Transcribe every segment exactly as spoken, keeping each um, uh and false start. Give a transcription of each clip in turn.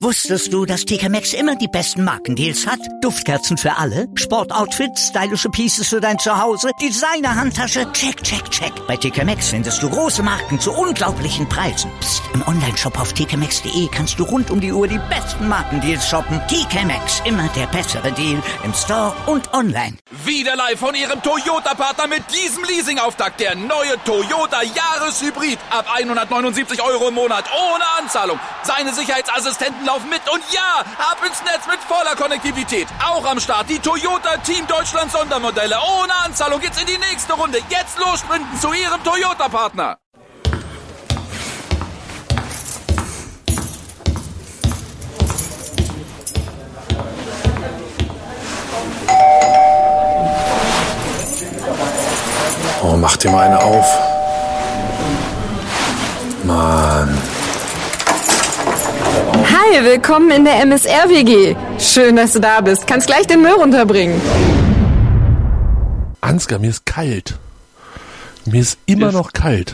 Wusstest du, dass T K Maxx immer die besten Markendeals hat? Duftkerzen für alle, Sportoutfits, stylische Pieces für dein Zuhause, Designer-Handtasche, check, check, check. Bei T K Maxx findest du große Marken zu unglaublichen Preisen. Psst. Im Onlineshop auf t k maxx punkt d e kannst du rund um die Uhr die besten Markendeals shoppen. T K Maxx, immer der bessere Deal im Store und online. Wieder live von Ihrem Toyota-Partner mit diesem Leasing-Auftakt. Der neue Toyota Jahreshybrid. Ab hundertneunundsiebzig Euro im Monat ohne Anzahlung. Seine Sicherheitsassistenten laufen mit und ja, ab ins Netz mit voller Konnektivität. Auch am Start die Toyota Team Deutschland Sondermodelle. Ohne Anzahlung geht's in die nächste Runde. Jetzt los sprinten zu Ihrem Toyota-Partner. Oh, mach dir mal eine auf. Mann. Hi, willkommen in der M S R W G. Schön, dass du da bist. Kannst gleich den Müll runterbringen. Ansgar, mir ist kalt. Mir ist immer Ist- noch kalt.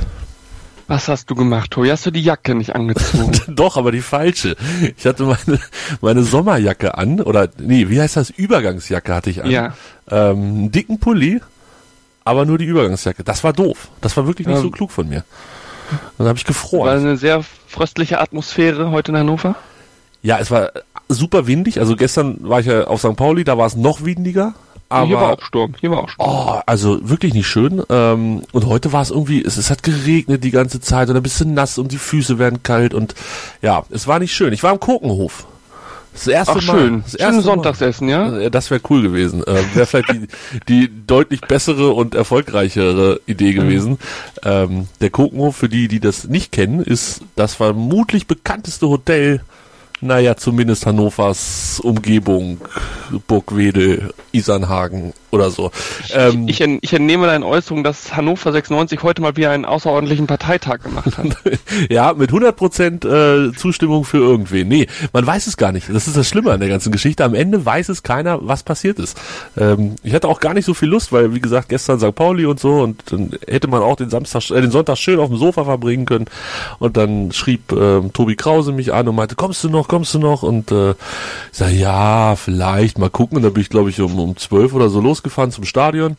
Was hast du gemacht, Tobi? Hast du die Jacke nicht angezogen? Doch, aber die falsche. Ich hatte meine, meine Sommerjacke an, oder, nee, wie heißt das? Übergangsjacke hatte ich an. Ja. Ähm, einen dicken Pulli, aber nur die Übergangsjacke. Das war doof. Das war wirklich nicht Ja. so klug von mir. Dann habe ich War gefroren. eine sehr fröstliche Atmosphäre heute in Hannover. Ja, es war super windig. Also gestern war ich ja auf Sankt Pauli, da war es noch windiger. Aber Hier war auch Sturm. Hier war auch Sturm. Oh, also wirklich nicht schön. Ähm, und heute war es irgendwie, es, es hat geregnet die ganze Zeit und ein bisschen nass und die Füße werden kalt und ja, es war nicht schön. Ich war im Kokenhof. Das erste Ach, Mal. schön. Das Schönes erste Sonntagsessen, ja? Mal. Das wäre cool gewesen. Äh, wäre vielleicht die, die deutlich bessere und erfolgreichere Idee gewesen. Ähm, der Kokenhof, für die, die das nicht kennen, ist das vermutlich bekannteste Hotel, naja, zumindest Hannovers Umgebung, Burgwedel, Isernhagen oder so. Ähm, Ich, ich entnehme deine Äußerung, dass Hannover sechsundneunzig heute mal wieder einen außerordentlichen Parteitag gemacht hat. ja, mit hundert Prozent äh, Zustimmung für irgendwen. Nee, man weiß es gar nicht. Das ist das Schlimme an der ganzen Geschichte. Am Ende weiß es keiner, was passiert ist. Ähm, ich hatte auch gar nicht so viel Lust, weil, wie gesagt, gestern Sankt Pauli und so, und dann hätte man auch den Samstag, äh, den Sonntag schön auf dem Sofa verbringen können. Und dann schrieb ähm, Tobi Krause mich an und meinte, kommst du noch, kommst du noch? Und äh, ich sag, ja, vielleicht, mal gucken. Und dann bin ich, glaube ich, um, um zwölf oder so losgefahren zum Stadion.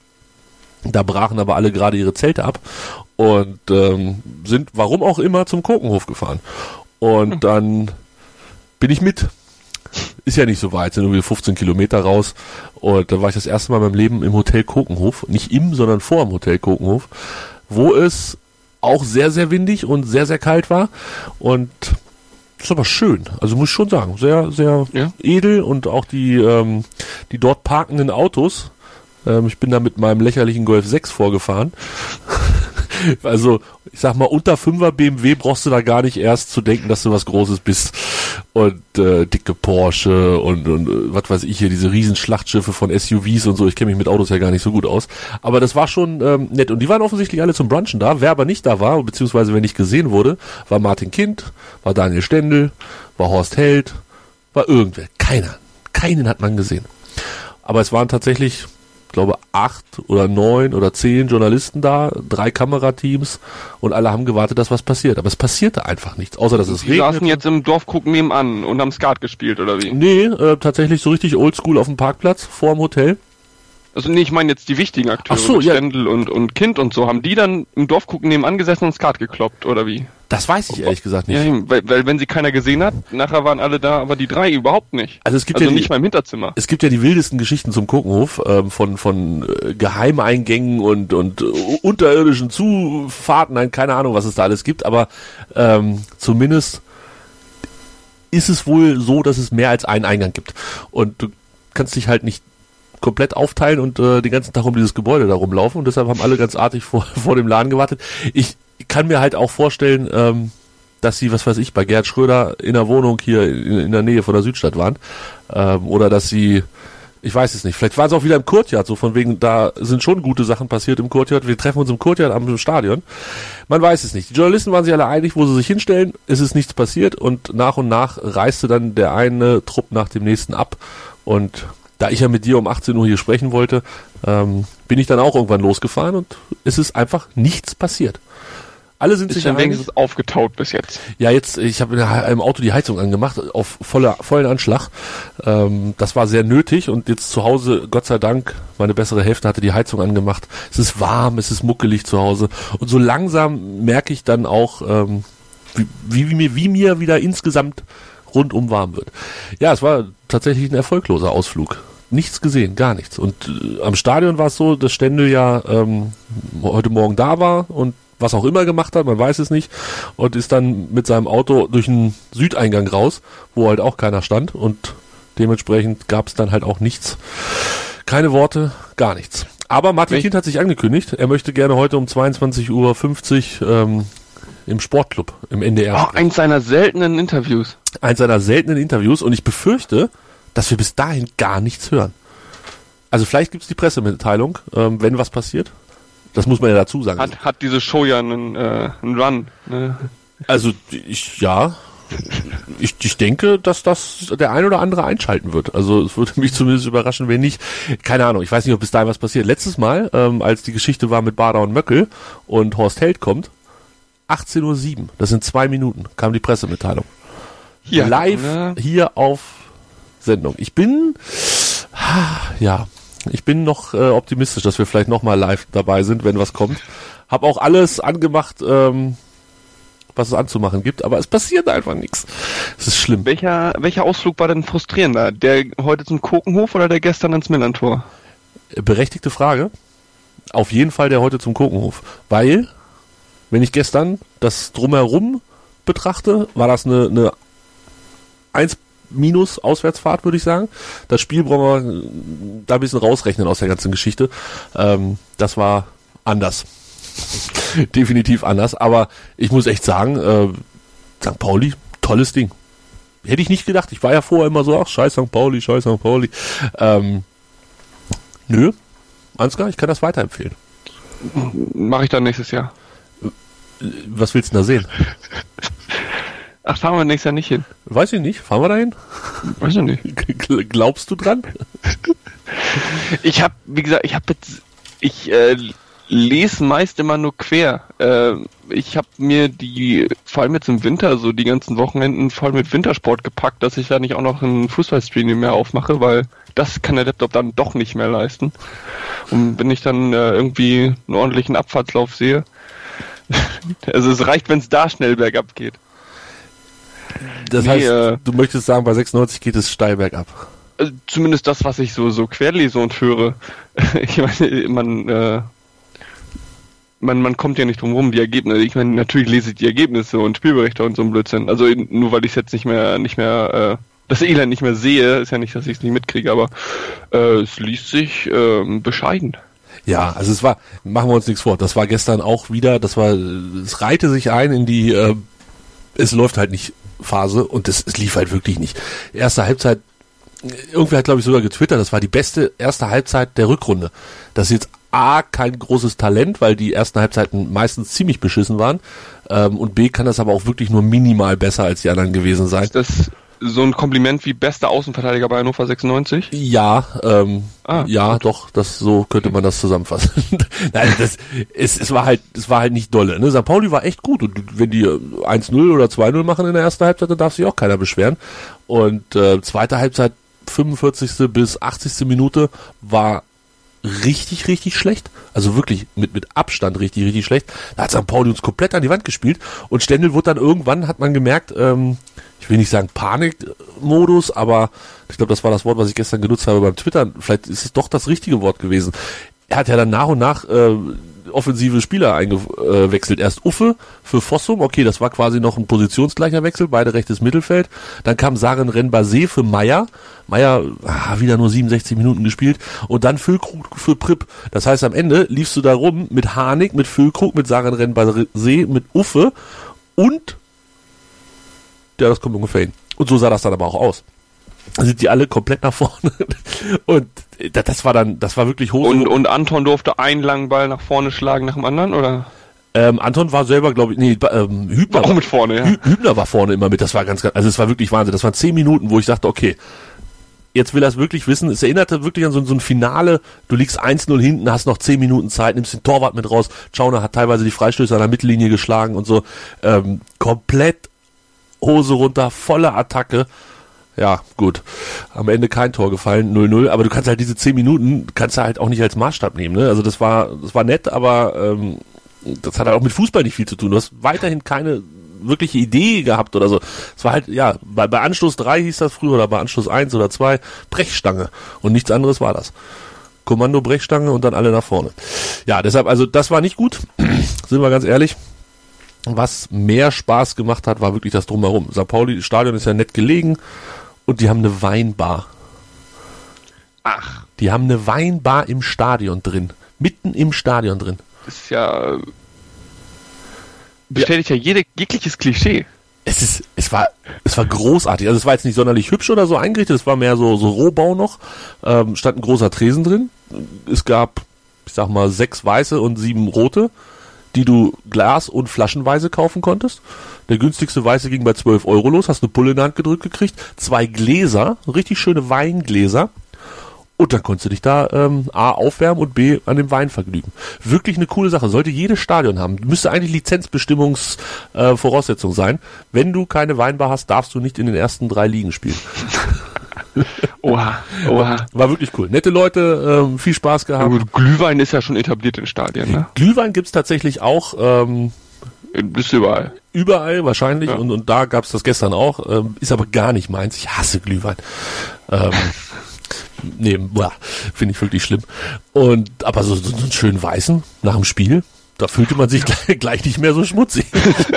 Da brachen aber alle gerade ihre Zelte ab und ähm, sind, warum auch immer, zum Kokenhof gefahren. Und dann bin ich mit. Ist ja nicht so weit, sind irgendwie fünfzehn Kilometer raus. Und da war ich das erste Mal in meinem Leben im Hotel Kokenhof. Nicht im, sondern vor dem Hotel Kokenhof. Wo es auch sehr, sehr windig und sehr, sehr kalt war. Und ist aber schön. Also muss ich schon sagen, sehr, sehr Ja. edel. Und auch die, ähm, die dort parkenden Autos. Ähm, ich bin da mit meinem lächerlichen Golf sechs vorgefahren. Also, ich sag mal, unter fünfer B M W brauchst du da gar nicht erst zu denken, dass du was Großes bist. Und äh, dicke Porsche und, und äh, was weiß ich hier, diese riesen Schlachtschiffe von S U Vs und so. Ich kenne mich mit Autos ja gar nicht so gut aus. Aber das war schon ähm, nett. Und die waren offensichtlich alle zum Brunchen da. Wer aber nicht da war, beziehungsweise wer nicht gesehen wurde, war Martin Kind, war Daniel Stendel, war Horst Held, war irgendwer. Keiner. Keinen hat man gesehen. Aber es waren tatsächlich, ich glaube, acht oder neun oder zehn Journalisten da, drei Kamerateams und alle haben gewartet, dass was passiert. Aber es passierte einfach nichts, außer dass es Die saßen regnet. jetzt im Dorfkrug nebenan und haben Skat gespielt, oder wie? Nee, äh, tatsächlich so richtig oldschool auf dem Parkplatz vor dem Hotel. Also nee, ich meine jetzt die wichtigen Akteure, Ach so, mit ja. Stendel und, und Kind und so. Haben die dann im Dorfkrug nebenan gesessen und Skat gekloppt, oder wie? Das weiß ich ehrlich gesagt nicht. Ja, weil, weil wenn sie keiner gesehen hat, nachher waren alle da, aber die drei überhaupt nicht. Also es gibt also ja die- nicht mal im Hinterzimmer. Es gibt ja die wildesten Geschichten zum Kokenhof, ähm, von von äh, Geheimeingängen und und äh, unterirdischen Zufahrten, nein, keine Ahnung, was es da alles gibt, aber ähm, zumindest ist es wohl so, dass es mehr als einen Eingang gibt. Und du kannst dich halt nicht komplett aufteilen und äh, den ganzen Tag um dieses Gebäude da rumlaufen, und deshalb haben alle ganz artig vor, vor dem Laden gewartet. Ich kann mir halt auch vorstellen, ähm, dass sie, was weiß ich, bei Gerhard Schröder in der Wohnung hier in, in der Nähe von der Südstadt waren, ähm, oder dass sie, ich weiß es nicht, vielleicht waren sie auch wieder im Courtyard, so von wegen, da sind schon gute Sachen passiert im Courtyard, wir treffen uns im Courtyard am Stadion. Man weiß es nicht. Die Journalisten waren sich alle einig, wo sie sich hinstellen, es ist nichts passiert, und nach und nach reiste dann der eine Trupp nach dem nächsten ab, und da ich ja mit dir um achtzehn Uhr hier sprechen wollte, ähm, bin ich dann auch irgendwann losgefahren und es ist einfach nichts passiert. Alle sind Ist sich dann einig. wenigstens aufgetaut bis jetzt. Ja, jetzt, ich habe im Auto die Heizung angemacht, auf voller, vollen Anschlag. Ähm, das war sehr nötig und jetzt zu Hause, Gott sei Dank, meine bessere Hälfte hatte die Heizung angemacht. Es ist warm, es ist muckelig zu Hause und so langsam merke ich dann auch, ähm, wie, wie, wie, mir, wie mir wieder insgesamt rundum warm wird. Ja, es war tatsächlich ein erfolgloser Ausflug. Nichts gesehen, gar nichts. Und äh, am Stadion war es so, dass Stendel ja ähm, heute Morgen da war und was auch immer gemacht hat, man weiß es nicht, und ist dann mit seinem Auto durch den Südeingang raus, wo halt auch keiner stand und dementsprechend gab es dann halt auch nichts. Keine Worte, gar nichts. Aber Martin Kind hat sich angekündigt, er möchte gerne heute um zweiundzwanzig Uhr fünfzig ähm, im Sportclub, im N D R. Oh, eins seiner seltenen Interviews. Eins seiner seltenen Interviews und ich befürchte, dass wir bis dahin gar nichts hören. Also vielleicht gibt es die Pressemitteilung, ähm, wenn was passiert. Das muss man ja dazu sagen. Hat, hat diese Show ja einen, äh, einen Run. Ne? Also ich, ja, ich, ich denke, dass das der ein oder andere einschalten wird. Also es würde mich zumindest überraschen, wenn nicht. Keine Ahnung, ich weiß nicht, ob bis dahin was passiert. Letztes Mal, ähm, als die Geschichte war mit Bader und Möckel und Horst Held kommt, achtzehn Uhr sieben, das sind zwei Minuten, kam die Pressemitteilung. Hier, live ne? hier auf Sendung. Ich bin, ja, ich bin noch äh, optimistisch, dass wir vielleicht nochmal live dabei sind, wenn was kommt. Hab auch alles angemacht, ähm, was es anzumachen gibt, aber es passiert einfach nichts. Es ist schlimm. Welcher, welcher Ausflug war denn frustrierender? Der heute zum Kokenhof oder der gestern ins Millantor? Berechtigte Frage. Auf jeden Fall der heute zum Kokenhof. Weil, wenn ich gestern das Drumherum betrachte, war das eine, eine eins minus Auswärtsfahrt, würde ich sagen. Das Spiel brauchen wir da ein bisschen rausrechnen aus der ganzen Geschichte. Ähm, das war anders. Definitiv anders. Aber ich muss echt sagen, äh, Sankt Pauli, tolles Ding. Hätte ich nicht gedacht. Ich war ja vorher immer so, ach, scheiß Sankt Pauli, scheiß Sankt Pauli. Ähm, nö, Ansgar, ich kann das weiterempfehlen. Mache ich dann nächstes Jahr. Was willst du denn da sehen? Ach, fahren wir nächstes Jahr nicht hin. Weiß ich nicht. Fahren wir dahin? Weiß ich nicht. Glaubst du dran? Ich habe, wie gesagt, ich habe jetzt, ich äh, lese meist immer nur quer. Äh, ich habe mir die, vor allem jetzt im Winter, so die ganzen Wochenenden voll mit Wintersport gepackt, dass ich da nicht auch noch einen Fußballstream mehr aufmache, weil das kann der Laptop dann doch nicht mehr leisten. Und wenn ich dann äh, irgendwie einen ordentlichen Abfahrtslauf sehe, also es reicht, wenn es da schnell bergab geht. Das nee, heißt, äh, du möchtest sagen, bei sechsundneunzig geht es steil bergab. Also zumindest das, was ich so so querlese und höre. Ich meine, man, äh, man man kommt ja nicht drum rum, die Ergebnisse. Ich meine, natürlich lese ich die Ergebnisse und Spielberichte und so ein Blödsinn. Also nur weil ich es jetzt nicht mehr nicht mehr äh, das Elend nicht mehr sehe, ist ja nicht, dass ich es nicht mitkriege, aber äh, es liest sich äh, bescheiden. Ja, also es war, machen wir uns nichts vor, das war gestern auch wieder, das war, es reihte sich ein in die, äh, es läuft halt nicht Phase und es, es lief halt wirklich nicht. Erste Halbzeit, irgendwer hat glaube ich sogar getwittert, das war die beste erste Halbzeit der Rückrunde. Das ist jetzt A, kein großes Talent, weil die ersten Halbzeiten meistens ziemlich beschissen waren, ähm, und B, kann das aber auch wirklich nur minimal besser als die anderen gewesen sein. Ist das so ein Kompliment wie bester Außenverteidiger bei Hannover sechsundneunzig? Ja, ähm, ah, ja, gut. doch, das, so könnte man das zusammenfassen. Nein, das, es, es war halt, es war halt nicht dolle, ne? Sankt Pauli war echt gut und wenn die eins null oder zwei null machen in der ersten Halbzeit, dann darf sich auch keiner beschweren. Und, äh, zweite Halbzeit, fünfundvierzigste bis achtzigste Minute war richtig, richtig schlecht. Also wirklich mit, mit Abstand richtig, richtig schlecht. Da hat Sankt Pauli uns komplett an die Wand gespielt und Stendel wurde dann irgendwann, hat man gemerkt, ähm, ich will nicht sagen Panikmodus, aber ich glaube, das war das Wort, was ich gestern genutzt habe beim Twittern. Vielleicht ist es doch das richtige Wort gewesen. Er hat ja dann nach und nach äh, offensive Spieler eingewechselt. Erst Uffe für Fossum, okay, das war quasi noch ein positionsgleicher Wechsel, beide rechtes Mittelfeld. Dann kam Saren Renbase für Meier. Meier ah, wieder nur siebenundsechzig Minuten gespielt. Und dann Füllkrug für Pripp. Das heißt, am Ende liefst du da rum mit Harnik, mit Füllkrug, mit Saren Renbase, mit Uffe und ja, das kommt ungefähr hin. Und so sah das dann aber auch aus. Da sind die alle komplett nach vorne. Und das war dann, das war wirklich hoch. Und, und Anton durfte einen langen Ball nach vorne schlagen nach dem anderen, oder? Ähm, Anton war selber, glaube ich, nee, ähm, Hübner war auch mit vorne, ja. Hü- Hübner war vorne immer mit, das war ganz, ganz, also es war wirklich Wahnsinn. Das waren zehn Minuten, wo ich dachte, okay, jetzt will er es wirklich wissen. Es erinnerte wirklich an so, so ein Finale. Du liegst eins null hinten, hast noch zehn Minuten Zeit, nimmst den Torwart mit raus. Schauner hat teilweise die Freistöße an der Mittellinie geschlagen und so. Ähm, komplett Hose runter, volle Attacke. Ja, gut. Am Ende kein Tor gefallen, null null. Aber du kannst halt diese zehn Minuten, kannst du halt auch nicht als Maßstab nehmen. Ne? Also das war, das war nett, aber ähm, das hat halt auch mit Fußball nicht viel zu tun. Du hast weiterhin keine wirkliche Idee gehabt oder so. Es war halt, ja, bei, bei Anstoß drei hieß das früher oder bei Anstoß eins oder zwei, Brechstange. Und nichts anderes war das. Kommando, Brechstange und dann alle nach vorne. Ja, deshalb, also das war nicht gut, sind wir ganz ehrlich. Was mehr Spaß gemacht hat, war wirklich das Drumherum. Sankt Pauli, das Stadion ist ja nett gelegen und die haben eine Weinbar. Ach. Die haben eine Weinbar im Stadion drin. Mitten im Stadion drin. Ist ja... bestätigt ja, ja jede, jegliches Klischee. Es ist, es war, es war großartig. Also es war jetzt nicht sonderlich hübsch oder so eingerichtet. Es war mehr so, so Rohbau noch. Ähm, stand ein großer Tresen drin. Es gab, ich sag mal, sechs weiße und sieben rote, die du Glas- und Flaschenweise kaufen konntest. Der günstigste weiße ging bei zwölf Euro los. Hast eine Pulle in der Hand gedrückt gekriegt. Zwei Gläser, richtig schöne Weingläser. Und dann konntest du dich da ähm, A aufwärmen und B an dem Wein vergnügen. Wirklich eine coole Sache. Sollte jedes Stadion haben. Müsste eigentlich Lizenzbestimmungs-Voraussetzung äh, sein. Wenn du keine Weinbar hast, darfst du nicht in den ersten drei Ligen spielen. Oha, oha. War wirklich cool. Nette Leute, ähm, viel Spaß gehabt. Ja, Glühwein ist ja schon etabliert in Stadien, ne? Glühwein gibt's tatsächlich auch. Ähm, ist überall. Überall wahrscheinlich. Ja. Und, und da gab's das gestern auch. Ähm, ist aber gar nicht meins. Ich hasse Glühwein. Ähm, Nee, finde ich wirklich schlimm. Und aber so, so, so einen schönen weißen nach dem Spiel, da fühlte man sich gleich, gleich nicht mehr so schmutzig.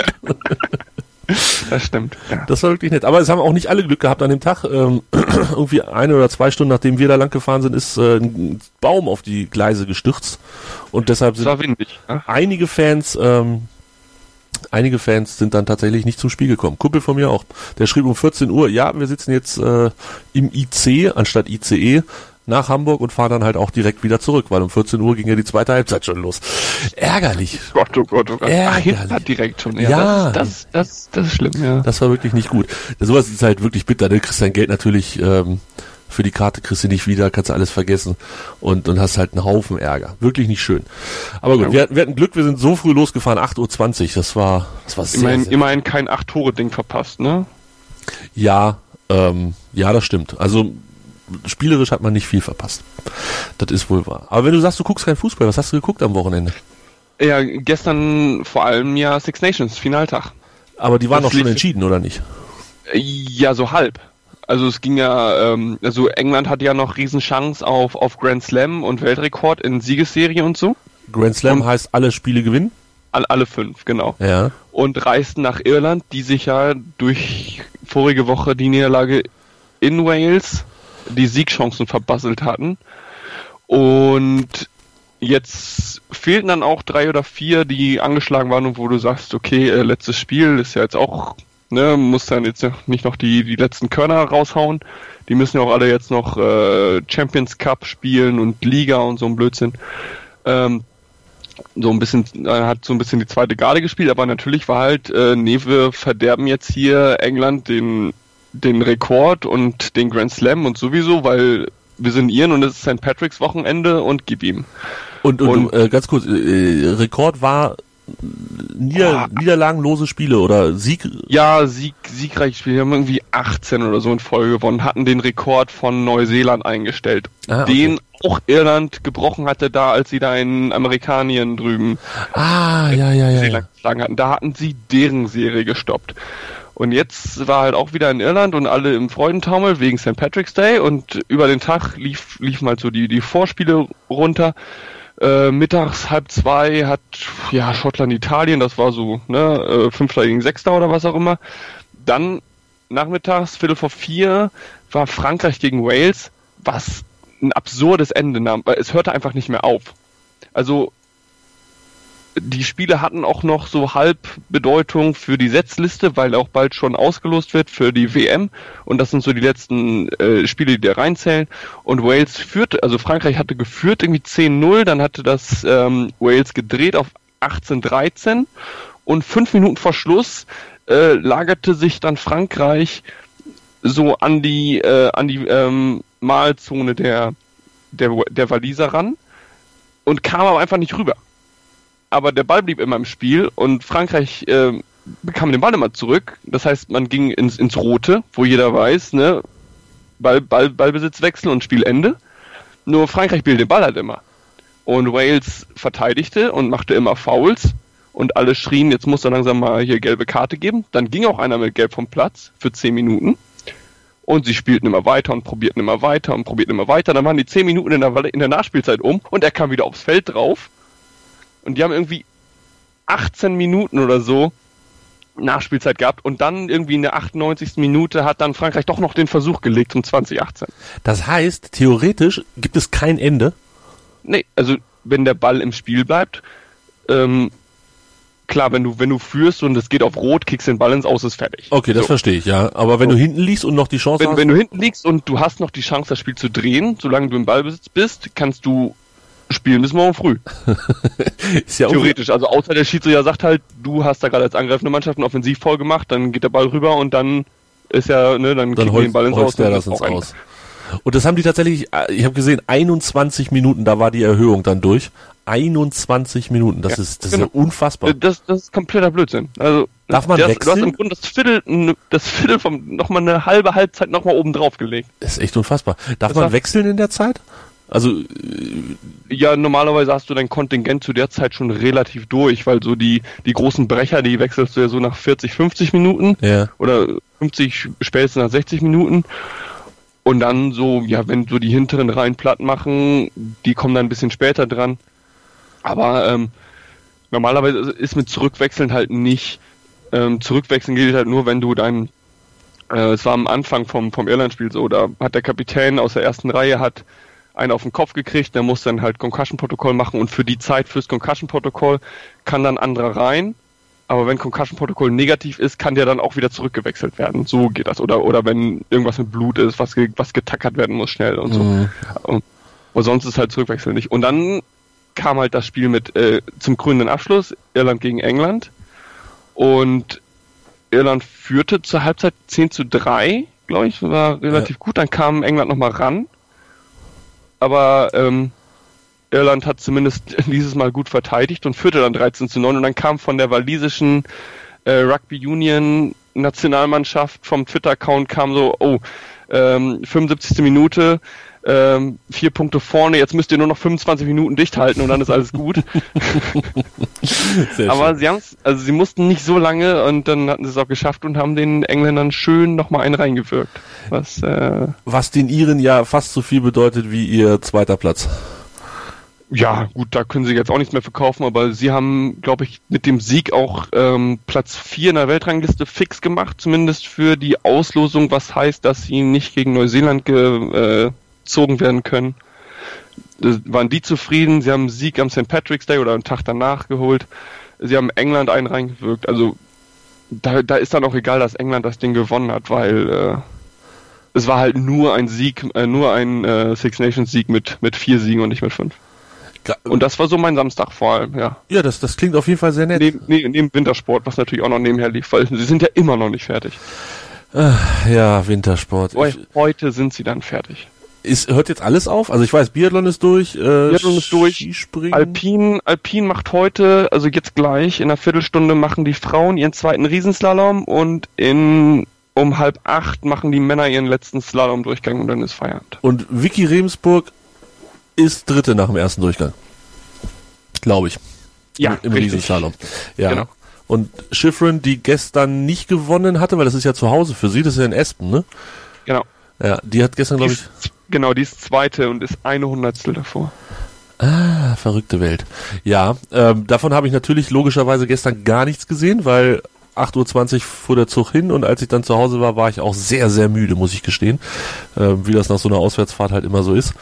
Das stimmt. Ja. Das war wirklich nett. Aber es haben auch nicht alle Glück gehabt an dem Tag. Ähm, irgendwie eine oder zwei Stunden, nachdem wir da lang gefahren sind, ist äh, ein Baum auf die Gleise gestürzt. Und deshalb sind das war windig, ne? einige Fans ähm, Einige Fans sind dann tatsächlich nicht zum Spiel gekommen. Kumpel von mir auch. Der schrieb um vierzehn Uhr, ja, wir sitzen jetzt äh, im I C anstatt I C E nach Hamburg und fahren dann halt auch direkt wieder zurück, weil um vierzehn Uhr ging ja die zweite Halbzeit schon los. Ärgerlich. Gott, oh Gott, oh Gott. Ärgerlich. Ach, jetzt direkt schon. Ja, ja. Das, das, das, das ist schlimm, ja. Das war wirklich nicht gut. Sowas ist halt wirklich bitter. Du kriegst dein Geld natürlich... Ähm, für die Karte kriegst du nicht wieder, kannst du alles vergessen und, und hast halt einen Haufen Ärger. Wirklich nicht schön. Aber gut, ja, wir, wir hatten Glück, wir sind so früh losgefahren, acht Uhr zwanzig, das war, das war sehr, immerhin, sehr immerhin kein acht-Tore-Ding verpasst, ne? Ja, ähm, ja, das stimmt. Also, spielerisch hat man nicht viel verpasst. Das ist wohl wahr. Aber wenn du sagst, du guckst kein Fußball, was hast du geguckt am Wochenende? Ja, gestern vor allem ja Six Nations, Finaltag. Aber die waren das doch schon lief, entschieden, oder nicht? Ja, so halb. Also es ging ja, ähm, also England hatte ja noch Riesenchance auf, auf Grand Slam und Weltrekord in Siegesserie und so. Grand Slam und heißt alle Spiele gewinnen? Alle, alle fünf, genau. Ja. Und reisten nach Irland, die sich ja durch vorige Woche die Niederlage in Wales die Siegchancen verbasselt hatten. Und jetzt fehlten dann auch drei oder vier, die angeschlagen waren und wo du sagst, okay, äh, letztes Muss ist ja jetzt auch... Ne, muss dann jetzt nicht noch die, die letzten Körner raushauen. Die müssen ja auch alle jetzt noch äh, Champions Cup spielen und Liga und so ein Blödsinn. Ähm, so ein bisschen, äh, hat so ein bisschen die zweite Garde gespielt, aber natürlich war halt, äh, nee, wir verderben jetzt hier England den, den Rekord und den Grand Slam und sowieso, weil wir sind ihren und es ist Sankt Patrick's Wochenende und gib ihm. Und, und, und äh, ganz kurz, äh, Rekord war Nieder- oh. niederlagenlose Spiele oder Sieg? Ja, Sieg, siegreiche Spiele. Wir haben irgendwie achtzehn oder so in Folge gewonnen, hatten den Rekord von Neuseeland eingestellt. Ah, okay. Den auch Irland gebrochen hatte da, als sie da in Amerikanien drüben ah, ja, ja, ja, ja. geschlagen hatten. Da hatten sie deren Serie gestoppt. Und jetzt war halt auch wieder in Irland und alle im Freudentaumel wegen Sankt Patrick's Day und über den Tag lief, liefen halt so die, die Vorspiele runter. Äh, mittags halb zwei hat ja Schottland Italien, das war so ne äh, Fünfter gegen Sechster oder was auch immer. Dann nachmittags Viertel vor vier war Frankreich gegen Wales, was ein absurdes Ende nahm, weil es hörte einfach nicht mehr auf. Also die Spiele hatten auch noch so halb Bedeutung für die Setzliste, weil auch bald schon ausgelost wird für die W M und das sind so die letzten äh, Spiele, die da reinzählen und Wales führte, also Frankreich hatte geführt irgendwie zehn null, dann hatte das ähm, Wales gedreht auf achtzehn dreizehn und fünf Minuten vor Schluss äh, lagerte sich dann Frankreich so an die äh, an die ähm, Mahlzone der, der, der Waliser ran und kam aber einfach nicht rüber. Aber der Ball blieb immer im Spiel und Frankreich äh, bekam den Ball immer zurück. Das heißt, man ging ins, ins Rote, wo jeder weiß, ne, Ball, Ball, Ballbesitzwechsel und Spielende. Nur Frankreich spielte den Ball halt immer. Und Wales verteidigte und machte immer Fouls. Und alle schrien, jetzt muss er langsam mal hier gelbe Karte geben. Dann ging auch einer mit Gelb vom Platz für zehn Minuten. Und sie spielten immer weiter und probierten immer weiter und probierten immer weiter. Dann waren die zehn Minuten in der, in der Nachspielzeit um und er kam wieder aufs Feld drauf. Und die haben irgendwie achtzehn Minuten oder so Nachspielzeit gehabt. Und dann irgendwie in der achtundneunzigsten Minute hat dann Frankreich doch noch den Versuch gelegt zum zwanzig achtzehn. Das heißt, theoretisch gibt es kein Ende? Nee, also wenn der Ball im Spiel bleibt, ähm, klar, wenn du wenn du führst und es geht auf Rot, kickst den Ball ins Aus, ist fertig. Okay, das so. verstehe ich, ja. Aber wenn so. du hinten liegst und noch die Chance wenn, hast... Wenn du hinten liegst und du hast noch die Chance, das Spiel zu drehen, solange du im Ballbesitz bist, kannst du spielen bis morgen früh. Ist ja theoretisch, also außer der Schiedsrichter sagt halt, du hast da gerade als angreifende Mannschaft ein Offensivfoul gemacht, dann geht der Ball rüber und dann ist ja, ne, dann, dann kicken die den Ball ins Aus. Der das ins Aus. Und das haben die tatsächlich, ich habe gesehen, einundzwanzig Minuten, da war die Erhöhung dann durch. einundzwanzig Minuten, das ja, ist das genau. ist ja unfassbar. Das, das ist kompletter Blödsinn. Also darf man das, wechseln? Du hast im Grunde das Viertel, das Viertel vom, nochmal eine halbe Halbzeit nochmal oben drauf gelegt. Das ist echt unfassbar. Darf das man heißt, wechseln in der Zeit? Also ja, normalerweise hast du dein Kontingent zu der Zeit schon relativ durch, weil so die die großen Brecher, die wechselst du ja so nach vierzig, fünfzig Minuten ja. oder fünfzig spätestens nach sechzig Minuten. Und dann so, ja, wenn so die hinteren Reihen platt machen, die kommen dann ein bisschen später dran. Aber ähm, normalerweise ist mit Zurückwechseln halt nicht. Ähm, Zurückwechseln gilt halt nur, wenn du dein, äh, es war am Anfang vom vom Irland-Spiel so, da hat der Kapitän aus der ersten Reihe hat einen auf den Kopf gekriegt, der muss dann halt Concussion-Protokoll machen und für die Zeit fürs Concussion-Protokoll kann dann anderer rein. Aber wenn Concussion-Protokoll negativ ist, kann der dann auch wieder zurückgewechselt werden. So geht das. Oder oder wenn irgendwas mit Blut ist, was ge- was getackert werden muss schnell und so. Mhm. Und, und sonst ist halt Zurückwechseln nicht. Und dann kam halt das Spiel mit äh, zum krönenden Abschluss, Irland gegen England. Und Irland führte zur Halbzeit zehn zu drei, glaube ich, war relativ ja. gut. Dann kam England nochmal ran. Aber ähm, Irland hat zumindest dieses Mal gut verteidigt und führte dann dreizehn zu neun und dann kam von der walisischen äh, Rugby Union Nationalmannschaft vom Twitter-Account kam so, oh, ähm, fünfundsiebzigste Minute, ähm, vier Punkte vorne, jetzt müsst ihr nur noch fünfundzwanzig Minuten dicht halten und dann ist alles gut. Aber schön. sie haben's, also sie mussten nicht so lange und dann hatten sie es auch geschafft und haben den Engländern schön nochmal einen reingewirkt. Was, äh, was den Iren ja fast so viel bedeutet wie ihr zweiter Platz. Ja, gut, da können sie jetzt auch nichts mehr verkaufen, aber sie haben, glaube ich, mit dem Sieg auch ähm, Platz vier in der Weltrangliste fix gemacht, zumindest für die Auslosung, was heißt, dass sie nicht gegen Neuseeland gezogen werden können. Das waren die zufrieden, sie haben einen Sieg am Sankt Patrick's Day oder einen Tag danach geholt, sie haben England einen reingewirkt, also da, da ist dann auch egal, dass England das Ding gewonnen hat, weil äh, es war halt nur ein Sieg, äh, nur ein äh, Six Nations Sieg mit, mit vier Siegen und nicht mit fünf. Und das war so mein Samstag vor allem, ja. Ja, das, das klingt auf jeden Fall sehr nett. Neben, neben, neben Wintersport, was natürlich auch noch nebenher lief, weil sie sind ja immer noch nicht fertig. Ach, ja, Wintersport. Ich, Heute sind sie dann fertig. Ist, hört jetzt alles auf? Also ich weiß, Biathlon ist durch, äh, Biathlon ist durch, Skispringen. Alpin, Alpin macht heute, also jetzt gleich, in einer Viertelstunde machen die Frauen ihren zweiten Riesenslalom und in um halb acht machen die Männer ihren letzten Slalom-Durchgang und dann ist Feierabend. Und Vicky Remsburg ist Dritte nach dem ersten Durchgang. Glaube ich. Ja, Im, im Riesenslalom. Ja. Genau. Und Schifrin, die gestern nicht gewonnen hatte, weil das ist ja zu Hause für sie, das ist ja in Espen, ne? Genau. Ja, die hat gestern, glaube ich... Genau, die ist Zweite und ist eine Hundertstel davor. Ah, verrückte Welt. Ja, ähm, davon habe ich natürlich logischerweise gestern gar nichts gesehen, weil acht Uhr zwanzig fuhr der Zug hin und als ich dann zu Hause war, war ich auch sehr, sehr müde, muss ich gestehen. Ähm, wie das nach so einer Auswärtsfahrt halt immer so ist.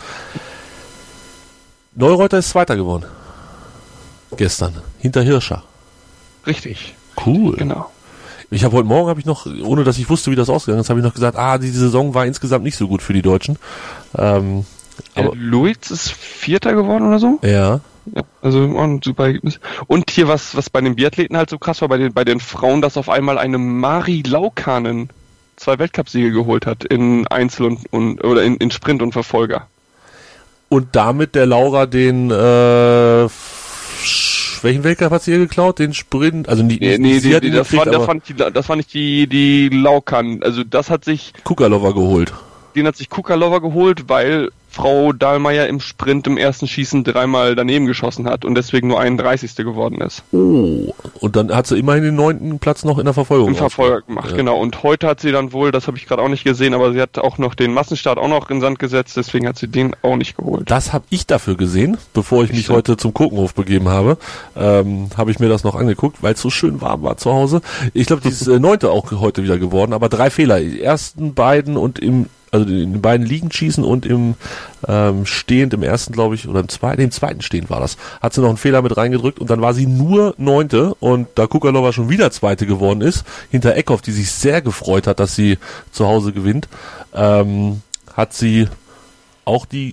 Neureuter ist Zweiter geworden. Gestern. Hinter Hirscher. Richtig. Cool. Genau. Ich habe heute Morgen, habe ich noch, ohne dass ich wusste, wie das ausgegangen ist, habe ich noch gesagt, ah, diese Saison war insgesamt nicht so gut für die Deutschen. Ähm, aber äh, Luiz ist Vierter geworden oder so? Ja. Ja, also ein super Ergebnis. Und hier was, was bei den Biathleten halt so krass war, bei den, bei den Frauen, dass auf einmal eine Mari Laukanen zwei Weltcupsiege geholt hat in Einzel und, und oder in, in Sprint und Verfolger. Und damit der Laura den äh, welchen Weltcup hat sie ihr geklaut? Den Sprint? Also nicht, nee, nee, die, die, das, gekriegt, war, das, war nicht die, das war nicht die, die Laukan. Also das hat sich Kukalova geholt. Den hat sich Kukalova geholt, weil Frau Dahlmeier im Sprint im ersten Schießen dreimal daneben geschossen hat und deswegen nur einunddreißigste geworden ist. Oh, und dann hat sie immerhin den neunten Platz noch in der Verfolgung Im Verfolger gemacht, ja. Genau. Und heute hat sie dann wohl, das habe ich gerade auch nicht gesehen, aber sie hat auch noch den Massenstart auch noch in Sand gesetzt, deswegen hat sie den auch nicht geholt. Das habe ich dafür gesehen, bevor ich mich Stimmt. heute zum Kokenhof begeben habe, ähm, habe ich mir das noch angeguckt, weil es so schön warm war zu Hause. Ich glaube, die ist äh, neunte auch heute wieder geworden, aber drei Fehler. Die ersten beiden und im Also in den beiden liegend schießen und im ähm, stehend, im ersten glaube ich, oder im zweiten, im zweiten stehend war das, hat sie noch einen Fehler mit reingedrückt und dann war sie nur neunte und da Kukalova schon wieder zweite geworden ist, hinter Eckhoff, die sich sehr gefreut hat, dass sie zu Hause gewinnt, ähm, hat sie auch die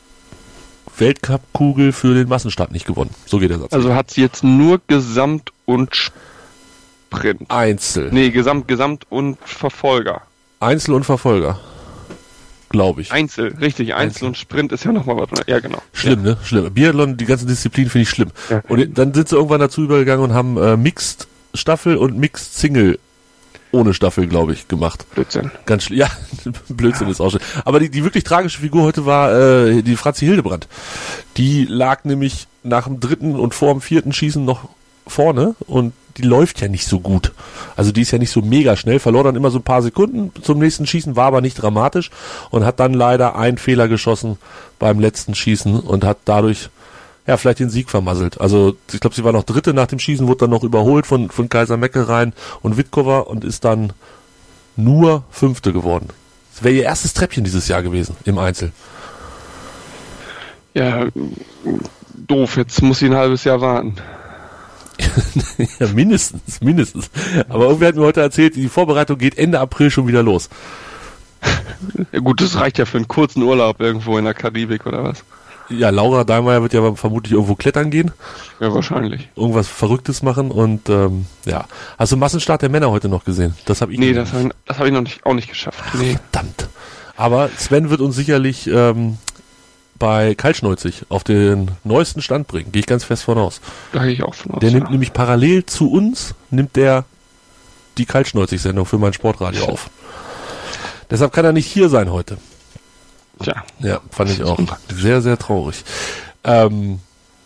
Weltcup-Kugel für den Massenstart nicht gewonnen. So geht der Satz. Also hat sie jetzt nur Gesamt und Sprint. Einzel. Nee, Gesamt, Gesamt und Verfolger. Einzel und Verfolger. Glaube ich. Einzel, richtig. Einzel, Einzel und Sprint ist ja nochmal was. Ja, genau. Schlimm, ja. ne? Schlimm. Biathlon, die ganzen Disziplinen finde ich schlimm. Ja. Und dann sind sie irgendwann dazu übergegangen und haben äh, Mixed Staffel und Mixed Single ohne Staffel, glaube ich, gemacht. Blödsinn. Ganz schlimm. Ja, Blödsinn ja. ist auch schlimm. Aber die, die wirklich tragische Figur heute war äh, die Franzi Hildebrandt. Die lag nämlich nach dem dritten und vor dem vierten Schießen noch vorne und die läuft ja nicht so gut. Also die ist ja nicht so mega schnell, verlor dann immer so ein paar Sekunden zum nächsten Schießen, war aber nicht dramatisch und hat dann leider einen Fehler geschossen beim letzten Schießen und hat dadurch ja vielleicht den Sieg vermasselt. Also ich glaube, sie war noch Dritte nach dem Schießen, wurde dann noch überholt von, von Kaiser Meckerein und Witkova und ist dann nur Fünfte geworden. Das wäre ihr erstes Treppchen dieses Jahr gewesen im Einzel. Ja, doof, jetzt muss sie ein halbes Jahr warten. Ja, mindestens, mindestens. Aber irgendwie hat mir heute erzählt, die Vorbereitung geht Ende April schon wieder los. Ja gut, das reicht ja für einen kurzen Urlaub irgendwo in der Karibik oder was? Ja, Laura Dahlmeier wird ja vermutlich irgendwo klettern gehen. Ja, wahrscheinlich. Irgendwas Verrücktes machen und ähm, ja. Hast du Massenstart der Männer heute noch gesehen? Das habe ich Nee, das habe ich, das hab ich noch nicht, auch nicht geschafft. Nee. Verdammt. Aber Sven wird uns sicherlich ähm, bei Kaltschneuzig auf den neuesten Stand bringen. Gehe ich ganz fest von aus. Da gehe ich auch von aus. Der ja. nimmt nämlich parallel zu uns, nimmt der die Kaltschneuzig-Sendung für mein Sportradio auf. Deshalb kann er nicht hier sein heute. Tja. Ja, fand ich auch sehr, sehr traurig. Ähm,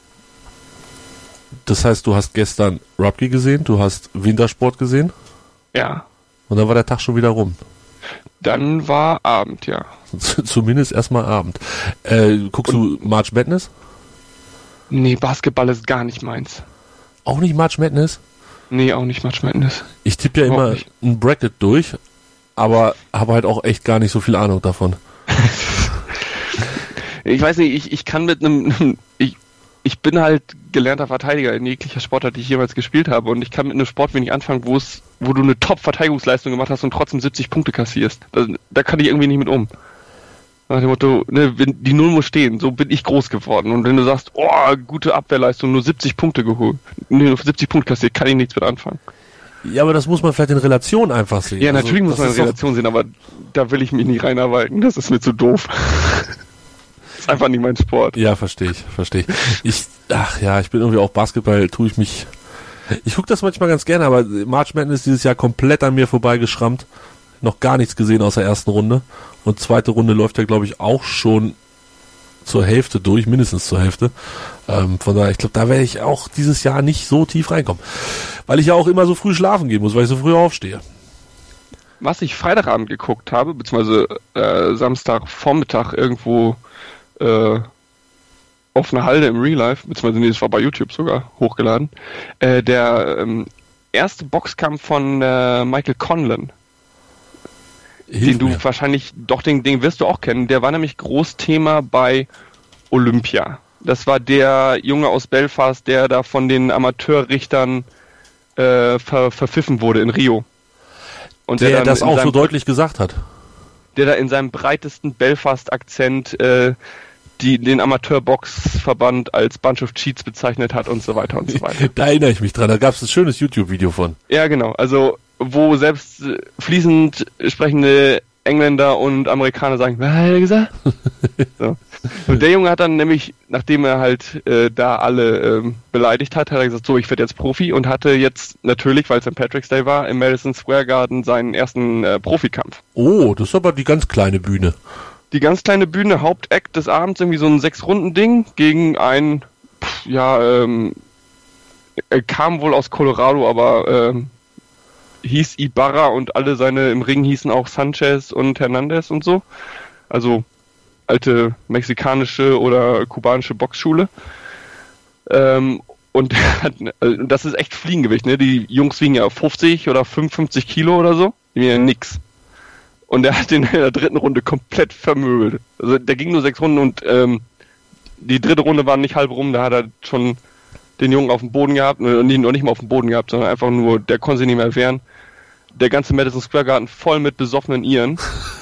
das heißt, du hast gestern Rugby gesehen, du hast Wintersport gesehen. Ja. Und dann war der Tag schon wieder rum. Dann war Abend, ja. Zumindest erstmal Abend. Äh, guckst Und, du March Madness? Nee, Basketball ist gar nicht meins. Auch nicht March Madness? Nee, auch nicht March Madness. Ich tippe ja immer ein Bracket durch, aber habe halt auch echt gar nicht so viel Ahnung davon. Ich weiß nicht, ich, ich kann mit einem, ich, ich bin halt gelernter Verteidiger in jeglicher Sportart, die ich jemals gespielt habe und ich kann mit einem Sport wenig anfangen, wo es, wo du eine Top-Verteidigungsleistung gemacht hast und trotzdem siebzig Punkte kassierst. Da, da kann ich irgendwie nicht mit um. Nach dem Motto, ne, die Null muss stehen, so bin ich groß geworden. Und wenn du sagst, oh, gute Abwehrleistung, nur siebzig Punkte geholt, nee, nur siebzig Punkte kassiert, kann ich nichts mit anfangen. Ja, aber das muss man vielleicht in Relation einfach sehen. Ja, also, natürlich muss man in Relation sehen, aber da will ich mich nicht reinarbeiten, das ist mir zu doof. Das ist einfach nicht mein Sport. Ja, verstehe ich, verstehe ich. Ich, ach ja, ich bin irgendwie auch Basketball, tue ich mich, ich gucke das manchmal ganz gerne, aber March Madness ist dieses Jahr komplett an mir vorbeigeschrammt. Noch gar nichts gesehen aus der ersten Runde. Und zweite Runde läuft ja, glaube ich, auch schon zur Hälfte durch, mindestens zur Hälfte. Ähm, von daher, ich glaube, da werde ich auch dieses Jahr nicht so tief reinkommen. Weil ich ja auch immer so früh schlafen gehen muss, weil ich so früh aufstehe. Was ich Freitagabend geguckt habe, beziehungsweise äh, Samstagvormittag irgendwo äh, auf einer Halde im Real Life, beziehungsweise nee, das war bei YouTube sogar hochgeladen, äh, der ähm, erste Boxkampf von äh, Michael Conlan. Hilf den du mir. wahrscheinlich, doch, den, den wirst du auch kennen. Der war nämlich Großthema bei Olympia. Das war der Junge aus Belfast, der da von den Amateurrichtern äh, ver, verpfiffen wurde in Rio. Und der, der der das auch seinem, so deutlich gesagt hat. Der da in seinem breitesten Belfast-Akzent äh, die, den Amateurboxverband als Bunch of Cheats bezeichnet hat und so weiter und so weiter. Da erinnere ich mich dran, da gab es ein schönes YouTube-Video von. Ja, genau. Also wo selbst äh, fließend sprechende Engländer und Amerikaner sagen, was hat er gesagt? So. Und der Junge hat dann nämlich, nachdem er halt äh, da alle ähm, beleidigt hat, hat er gesagt, so, ich werde jetzt Profi und hatte jetzt natürlich, weil es Sankt Patrick's Day war, im Madison Square Garden seinen ersten äh, Profikampf. Oh, das ist aber die ganz kleine Bühne. Die ganz kleine Bühne, Hauptakt des Abends, irgendwie so ein Sechs-Runden-Ding gegen ein, pff, ja, ähm, er kam wohl aus Colorado, aber ähm, hieß Ibarra und alle seine im Ring hießen auch Sanchez und Hernandez und so. Also alte mexikanische oder kubanische Boxschule. Ähm, und das ist echt Fliegengewicht, ne? Die Jungs wiegen ja fünfzig oder fünfundfünfzig Kilo oder so. Die wiegen ja nix. Und der hat den in der dritten Runde komplett vermöbelt. Also der ging nur sechs Runden und ähm, die dritte Runde war nicht halb rum, da hat er schon den Jungen auf dem Boden gehabt, und nicht, noch nicht mal auf dem Boden gehabt, sondern einfach nur, der konnte sich nicht mehr wehren. Der ganze Madison Square Garden voll mit besoffenen Iren.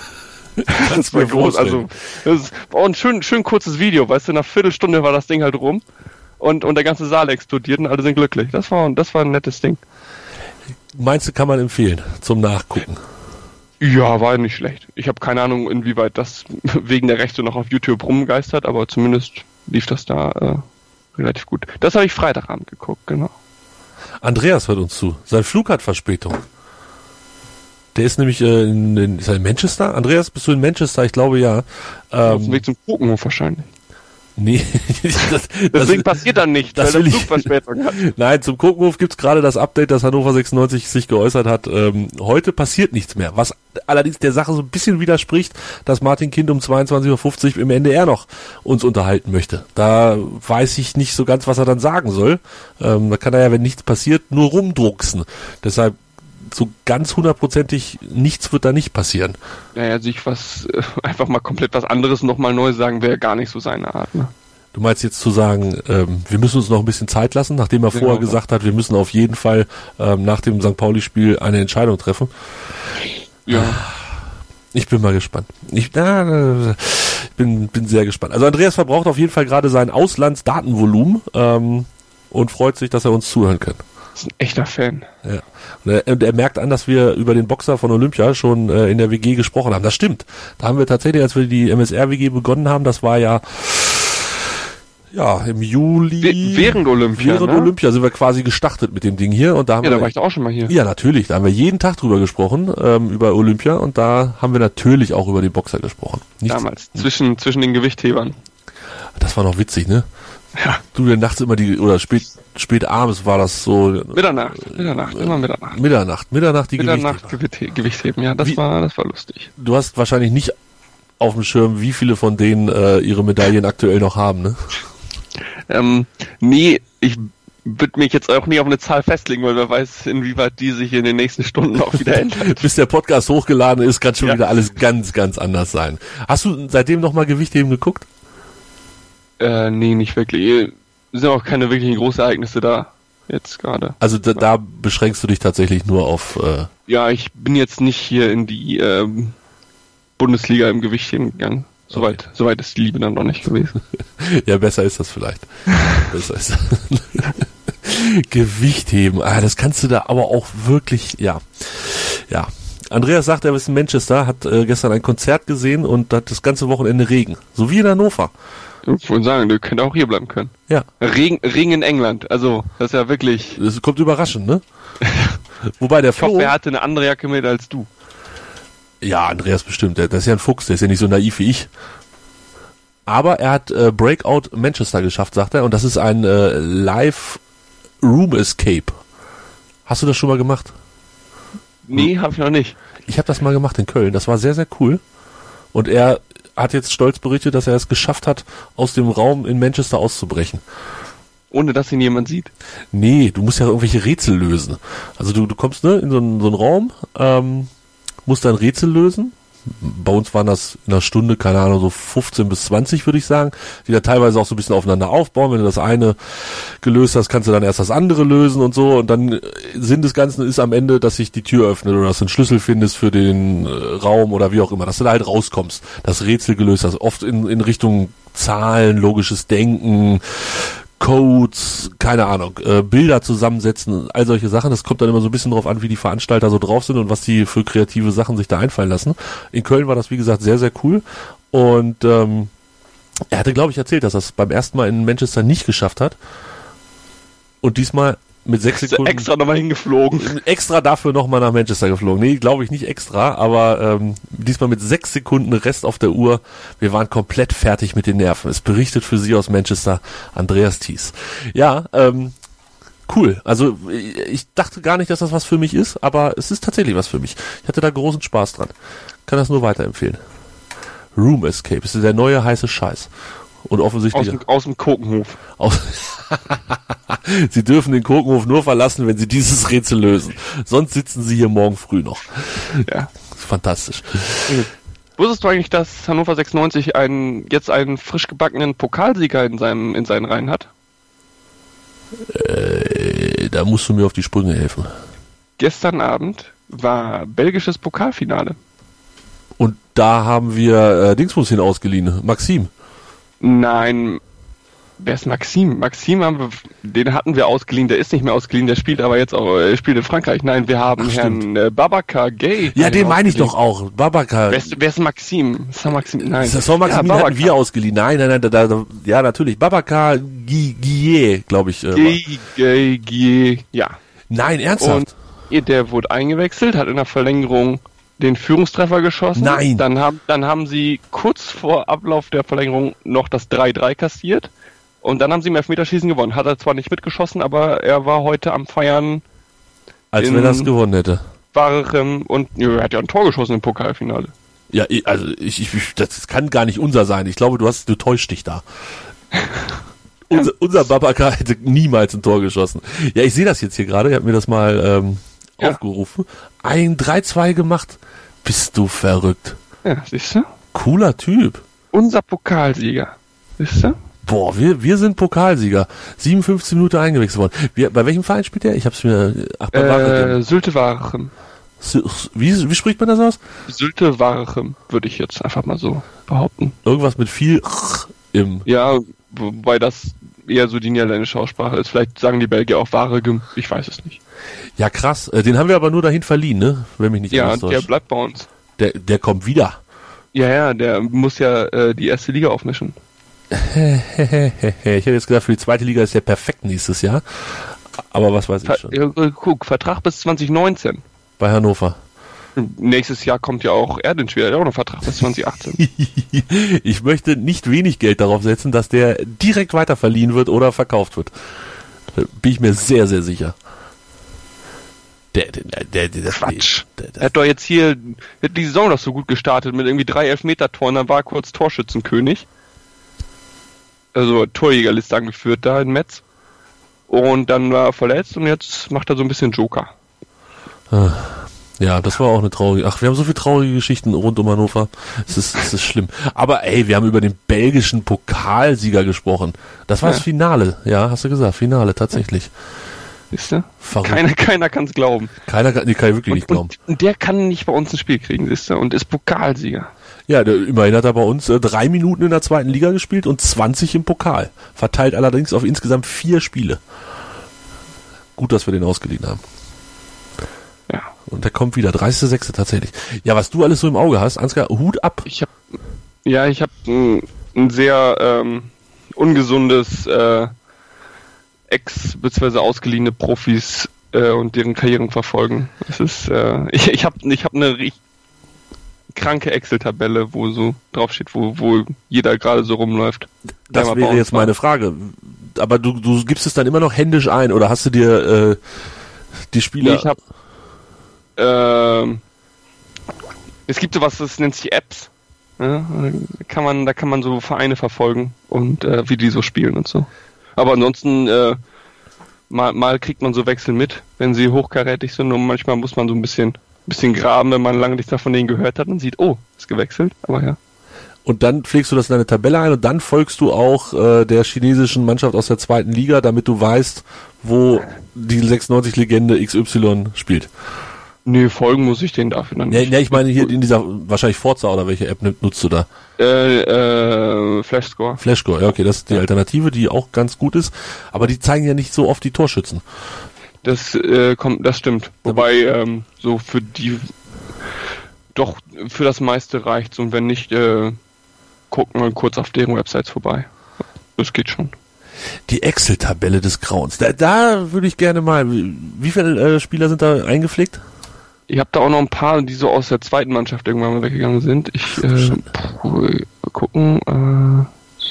Das war groß, also das war ein schön, schön kurzes Video, weißt du, nach Viertelstunde war das Ding halt rum und, und der ganze Saal explodiert und alle sind glücklich. Das war, das war ein nettes Ding. Meinst du, kann man empfehlen zum Nachgucken? Ja, war nicht schlecht. Ich habe keine Ahnung, inwieweit das wegen der Rechte noch auf YouTube rumgeistert, aber zumindest lief das da äh, relativ gut. Das habe ich Freitagabend geguckt, genau. Andreas hört uns zu. Sein Flug hat Verspätung. Der ist nämlich äh, in, in, ist er in Manchester? Andreas, bist du in Manchester? Ich glaube ja. Ähm, Auf dem Weg zum Pokenhof wahrscheinlich. Nee. das, Deswegen das, passiert dann nicht, das weil der Flug Flugverspätung hat. Nein, zum Kokenhof gibt's gerade das Update, das Hannover sechsundneunzig sich geäußert hat. Ähm, heute passiert nichts mehr. Was allerdings der Sache so ein bisschen widerspricht, dass Martin Kind um zweiundzwanzig Uhr fünfzig im N D R noch uns unterhalten möchte. Da weiß ich nicht so ganz, was er dann sagen soll. Ähm, da kann er ja, wenn nichts passiert, nur rumdrucksen. Deshalb so ganz hundertprozentig nichts wird da nicht passieren. Naja, sich was, äh, einfach mal komplett was anderes nochmal neu sagen, wäre gar nicht so seine Art, ne? Du meinst jetzt zu sagen, ähm, wir müssen uns noch ein bisschen Zeit lassen, nachdem er Genau. vorher gesagt hat, wir müssen auf jeden Fall ähm, nach dem Sankt Pauli-Spiel eine Entscheidung treffen? Ja. Ich bin mal gespannt. Ich na, ich bin, bin sehr gespannt. Also Andreas verbraucht auf jeden Fall gerade sein Auslandsdatenvolumen ähm, und freut sich, dass er uns zuhören kann. Das ist ein echter Fan. Ja. Und er, und er merkt an, dass wir über den Boxer von Olympia schon äh, in der W G gesprochen haben. Das stimmt. Da haben wir tatsächlich, als wir die M S R-W G begonnen haben, das war ja ja im Juli. W- während Olympia, Während ne? Olympia sind wir quasi gestartet mit dem Ding hier. Und da haben Ja, wir, da war ich doch auch schon mal hier. ja, natürlich. Da haben wir jeden Tag drüber gesprochen, ähm, über Olympia. Und da haben wir natürlich auch über den Boxer gesprochen. Nichts, Damals, zwischen, zwischen den Gewichthebern. Das war noch witzig, ne? Ja. Du, der nachts immer die, oder spät, spät abends war das so. Mitternacht, Mitternacht, immer Mitternacht. Mitternacht, Mitternacht die Mitternacht Gewichtheber. Gewicht, Gewichtheben, ja, das Wie- war, das war lustig. Du hast wahrscheinlich nicht auf dem Schirm, wie viele von denen äh, ihre Medaillen aktuell noch haben, ne? Ähm, nee, ich würde mich jetzt auch nicht auf eine Zahl festlegen, weil wer weiß, inwieweit die sich in den nächsten Stunden auch wieder ändert. Bis der Podcast hochgeladen ist, kann schon Ja. wieder alles ganz, ganz anders sein. Hast du seitdem nochmal Gewichtheben geguckt? Äh, nee, nicht wirklich. Es sind auch keine wirklichen Großereignisse da, jetzt gerade. Also da, da beschränkst du dich tatsächlich nur auf... Äh, Ja, ich bin jetzt nicht hier in die ähm, Bundesliga im Gewichtheben gegangen. Soweit, soweit ist die Liebe dann noch nicht gewesen. ja, besser ist das vielleicht. besser ist das. Gewichtheben, ah, das kannst du da aber auch wirklich... Ja, ja. Andreas sagt, er ist in Manchester, hat äh, gestern ein Konzert gesehen und hat das ganze Wochenende Regen. So wie in Hannover. Ich wollte sagen, du könntest auch hier bleiben können. Ja. Regen, Regen in England, also das ist ja wirklich... Das kommt überraschend, ne? Wobei der Ich hoffe, Flo... er hatte eine andere Jacke mit als du. Ja, Andreas bestimmt. Der, das ist ja ein Fuchs, der ist ja nicht so naiv wie ich. Aber er hat äh, Breakout Manchester geschafft, sagt er. Und das ist ein äh, Live Room Escape. Hast du das schon mal gemacht? Nee, hab ich noch nicht. Ich habe das mal gemacht in Köln. Das war sehr, sehr cool. Und er hat jetzt stolz berichtet, dass er es geschafft hat, aus dem Raum in Manchester auszubrechen. Ohne dass ihn jemand sieht. Nee, du musst ja irgendwelche Rätsel lösen. Also du, du kommst ne, in so einen, so einen Raum, ähm, musst dann Rätsel lösen. Bei uns waren das in einer Stunde, keine Ahnung, so fünfzehn bis zwanzig, würde ich sagen, die da teilweise auch so ein bisschen aufeinander aufbauen. Wenn du das eine gelöst hast, kannst du dann erst das andere lösen und so. Und dann Sinn des Ganzen ist am Ende, dass sich die Tür öffnet oder dass du einen Schlüssel findest für den äh, Raum oder wie auch immer, dass du da halt rauskommst, das Rätsel gelöst hast. Oft in, in Richtung Zahlen, logisches Denken, Codes, keine Ahnung, äh, Bilder zusammensetzen, all solche Sachen. Das kommt dann immer so ein bisschen drauf an, wie die Veranstalter so drauf sind und was die für kreative Sachen sich da einfallen lassen. In Köln war das, wie gesagt, sehr, sehr cool. Und ähm, er hatte, glaube ich, erzählt, dass er es beim ersten Mal in Manchester nicht geschafft hat. Und diesmal mit sechs Sekunden... Extra nochmal hingeflogen. Extra dafür nochmal nach Manchester geflogen. Nee, glaube ich nicht extra, aber ähm, diesmal mit sechs Sekunden Rest auf der Uhr. Wir waren komplett fertig mit den Nerven. Es berichtet für Sie aus Manchester Andreas Thies. Ja, ähm, cool. Also ich dachte gar nicht, dass das was für mich ist, aber es ist tatsächlich was für mich. Ich hatte da großen Spaß dran. Kann das nur weiterempfehlen. Room Escape ist der neue heiße Scheiß. Und offensichtlich... Aus dem, aus dem Kokenhof. Aus Sie dürfen den Kokenhof nur verlassen, wenn Sie dieses Rätsel lösen. Sonst sitzen Sie hier morgen früh noch. Ja. Fantastisch. Mhm. Wusstest du eigentlich, dass Hannover sechsundneunzig einen, jetzt einen frisch gebackenen Pokalsieger in seinem, in seinen Reihen hat? Äh, da musst du mir auf die Sprünge helfen. Gestern Abend war belgisches Pokalfinale. Und da haben wir äh, Dingsbums hin ausgeliehen. Maxim. Nein, wer ist Maxim? Maxim haben wir, den hatten wir ausgeliehen, der ist nicht mehr ausgeliehen, der spielt aber jetzt auch, er spielt in Frankreich. Nein, wir haben Ach, Herrn äh, Babacar Gay. Ja, den meine ich doch auch. Babacar. Wer ist, wer ist Maxim? Saint-Maxim? Nein. Das war Maxim, ja, den hatten wir ausgeliehen. Nein, nein, nein, da, da, ja, natürlich. Babacar Guillet, glaube ich. Äh, Gay, Gay, Gay, ja. Nein, ernsthaft? Und der wurde eingewechselt, hat in der Verlängerung den Führungstreffer geschossen. Nein. Dann haben, dann haben sie kurz vor Ablauf der Verlängerung noch das drei drei kassiert. Und dann haben sie im Elfmeterschießen gewonnen. Hat er zwar nicht mitgeschossen, aber er war heute am Feiern. Als wenn er das gewonnen hätte. Barem und ja, er hat ja ein Tor geschossen im Pokalfinale. Ja, also ich, ich, das kann gar nicht unser sein. Ich glaube, du hast, du täuschst dich da. unser, unser Babacar hätte niemals ein Tor geschossen. Ja, ich sehe das jetzt hier gerade. Ich habe mir das mal ähm, ja. aufgerufen. Ein drei zwei gemacht. Bist du verrückt? Ja, siehst du? Cooler Typ. Unser Pokalsieger. Siehst du? Boah, wir, wir sind Pokalsieger. siebenundfünfzig Minuten eingewechselt worden. Wir, bei welchem Verein spielt der? Ich hab's mir... Ach, bei äh, Sylte Warchem. Wie, wie spricht man das aus? Sylte Warchem, würde ich jetzt einfach mal so behaupten. Irgendwas mit viel im... Ja, wobei das eher so die niederländische Aussprache ist. Vielleicht sagen die Belgier auch Warchem, ich weiß es nicht. Ja, krass. Den haben wir aber nur dahin verliehen, ne? Wenn mich nicht Ja, alles täuscht. der bleibt bei uns. Der, der kommt wieder. Ja, ja, der muss ja äh, die erste Liga aufmischen. Ich hätte jetzt gedacht, für die zweite Liga ist der perfekt nächstes Jahr. Aber was weiß ich Ver- schon. äh, guck, Vertrag bis zwanzig neunzehn. Bei Hannover. Nächstes Jahr kommt ja auch Erdinsch wieder, der hat auch noch Vertrag bis zwanzig achtzehn. Ich möchte nicht wenig Geld darauf setzen, dass der direkt weiterverliehen wird oder verkauft wird. Da bin ich mir sehr, sehr sicher. Der, der, der, der, das Quatsch. Der, der, Er hat doch jetzt hier hat die Saison doch so gut gestartet mit irgendwie drei Elfmeter-Toren, dann war er kurz Torschützenkönig. Also Torjägerliste angeführt da in Metz. Und dann war er verletzt und jetzt macht er so ein bisschen Joker. Ja, das war auch eine traurige... Ach, wir haben so viele traurige Geschichten rund um Hannover. Es ist, es ist schlimm. Aber ey, wir haben über den belgischen Pokalsieger gesprochen. Das war Ja. das Finale. Ja, hast du gesagt. Finale, tatsächlich. Siehst du? Verrückt. Keiner, keiner kann es glauben. Keiner kann, nee, kann ich wirklich nicht glauben. Und, und der kann nicht bei uns ein Spiel kriegen, siehst du? Und ist Pokalsieger. Ja, der, immerhin hat er bei uns äh, drei Minuten in der zweiten Liga gespielt und zwanzig im Pokal. Verteilt allerdings auf insgesamt vier Spiele. Gut, dass wir den ausgeliehen haben. Ja. Und der kommt wieder, dreißigster sechster tatsächlich. Ja, was du alles so im Auge hast, Ansgar, Hut ab. Ich hab, ja, ich habe ein, ein sehr ähm, ungesundes äh, Ex- bzw. ausgeliehene Profis äh, und deren Karrieren verfolgen. Das ist, äh, ich, ich habe ich hab eine richtig kranke Excel-Tabelle, wo so draufsteht, wo, wo jeder gerade so rumläuft. Das Der mal bei wäre uns jetzt war. meine Frage. Aber du, du gibst es dann immer noch händisch ein oder hast du dir äh, die Spieler... Nee, ich habe ähm, es gibt sowas, das nennt sich Apps. Ja, da kann man, da kann man so Vereine verfolgen und äh, wie die so spielen und so. Aber ansonsten äh, mal, mal kriegt man so Wechsel mit, wenn sie hochkarätig sind, und manchmal muss man so ein bisschen, bisschen graben, wenn man lange nichts von denen gehört hat und sieht, oh, ist gewechselt, aber ja. Und dann pflegst du das in deine Tabelle ein und dann folgst du auch äh, der chinesischen Mannschaft aus der zweiten Liga, damit du weißt, wo die sechsundneunzig-Legende X Y spielt. Nee, folgen muss ich den dafür dann Ja, nicht. ja, ich meine hier in dieser, wahrscheinlich Forza oder welche App nutzt du da? Äh, äh, Flashscore. Flashscore, ja, okay, das ist die Alternative, die auch ganz gut ist, aber die zeigen ja nicht so oft die Torschützen. Das äh, kommt, das stimmt. Wobei ähm, so für die doch für das meiste reicht's und wenn nicht, äh, gucken wir kurz auf deren Websites vorbei. Das geht schon. Die Excel-Tabelle des Grauens. Da, da würde ich gerne mal. Wie, wie viele äh, Spieler sind da eingepflegt? Ich habe da auch noch ein paar, die so aus der zweiten Mannschaft irgendwann mal weggegangen sind. Ich äh, puh, mal gucken. Äh,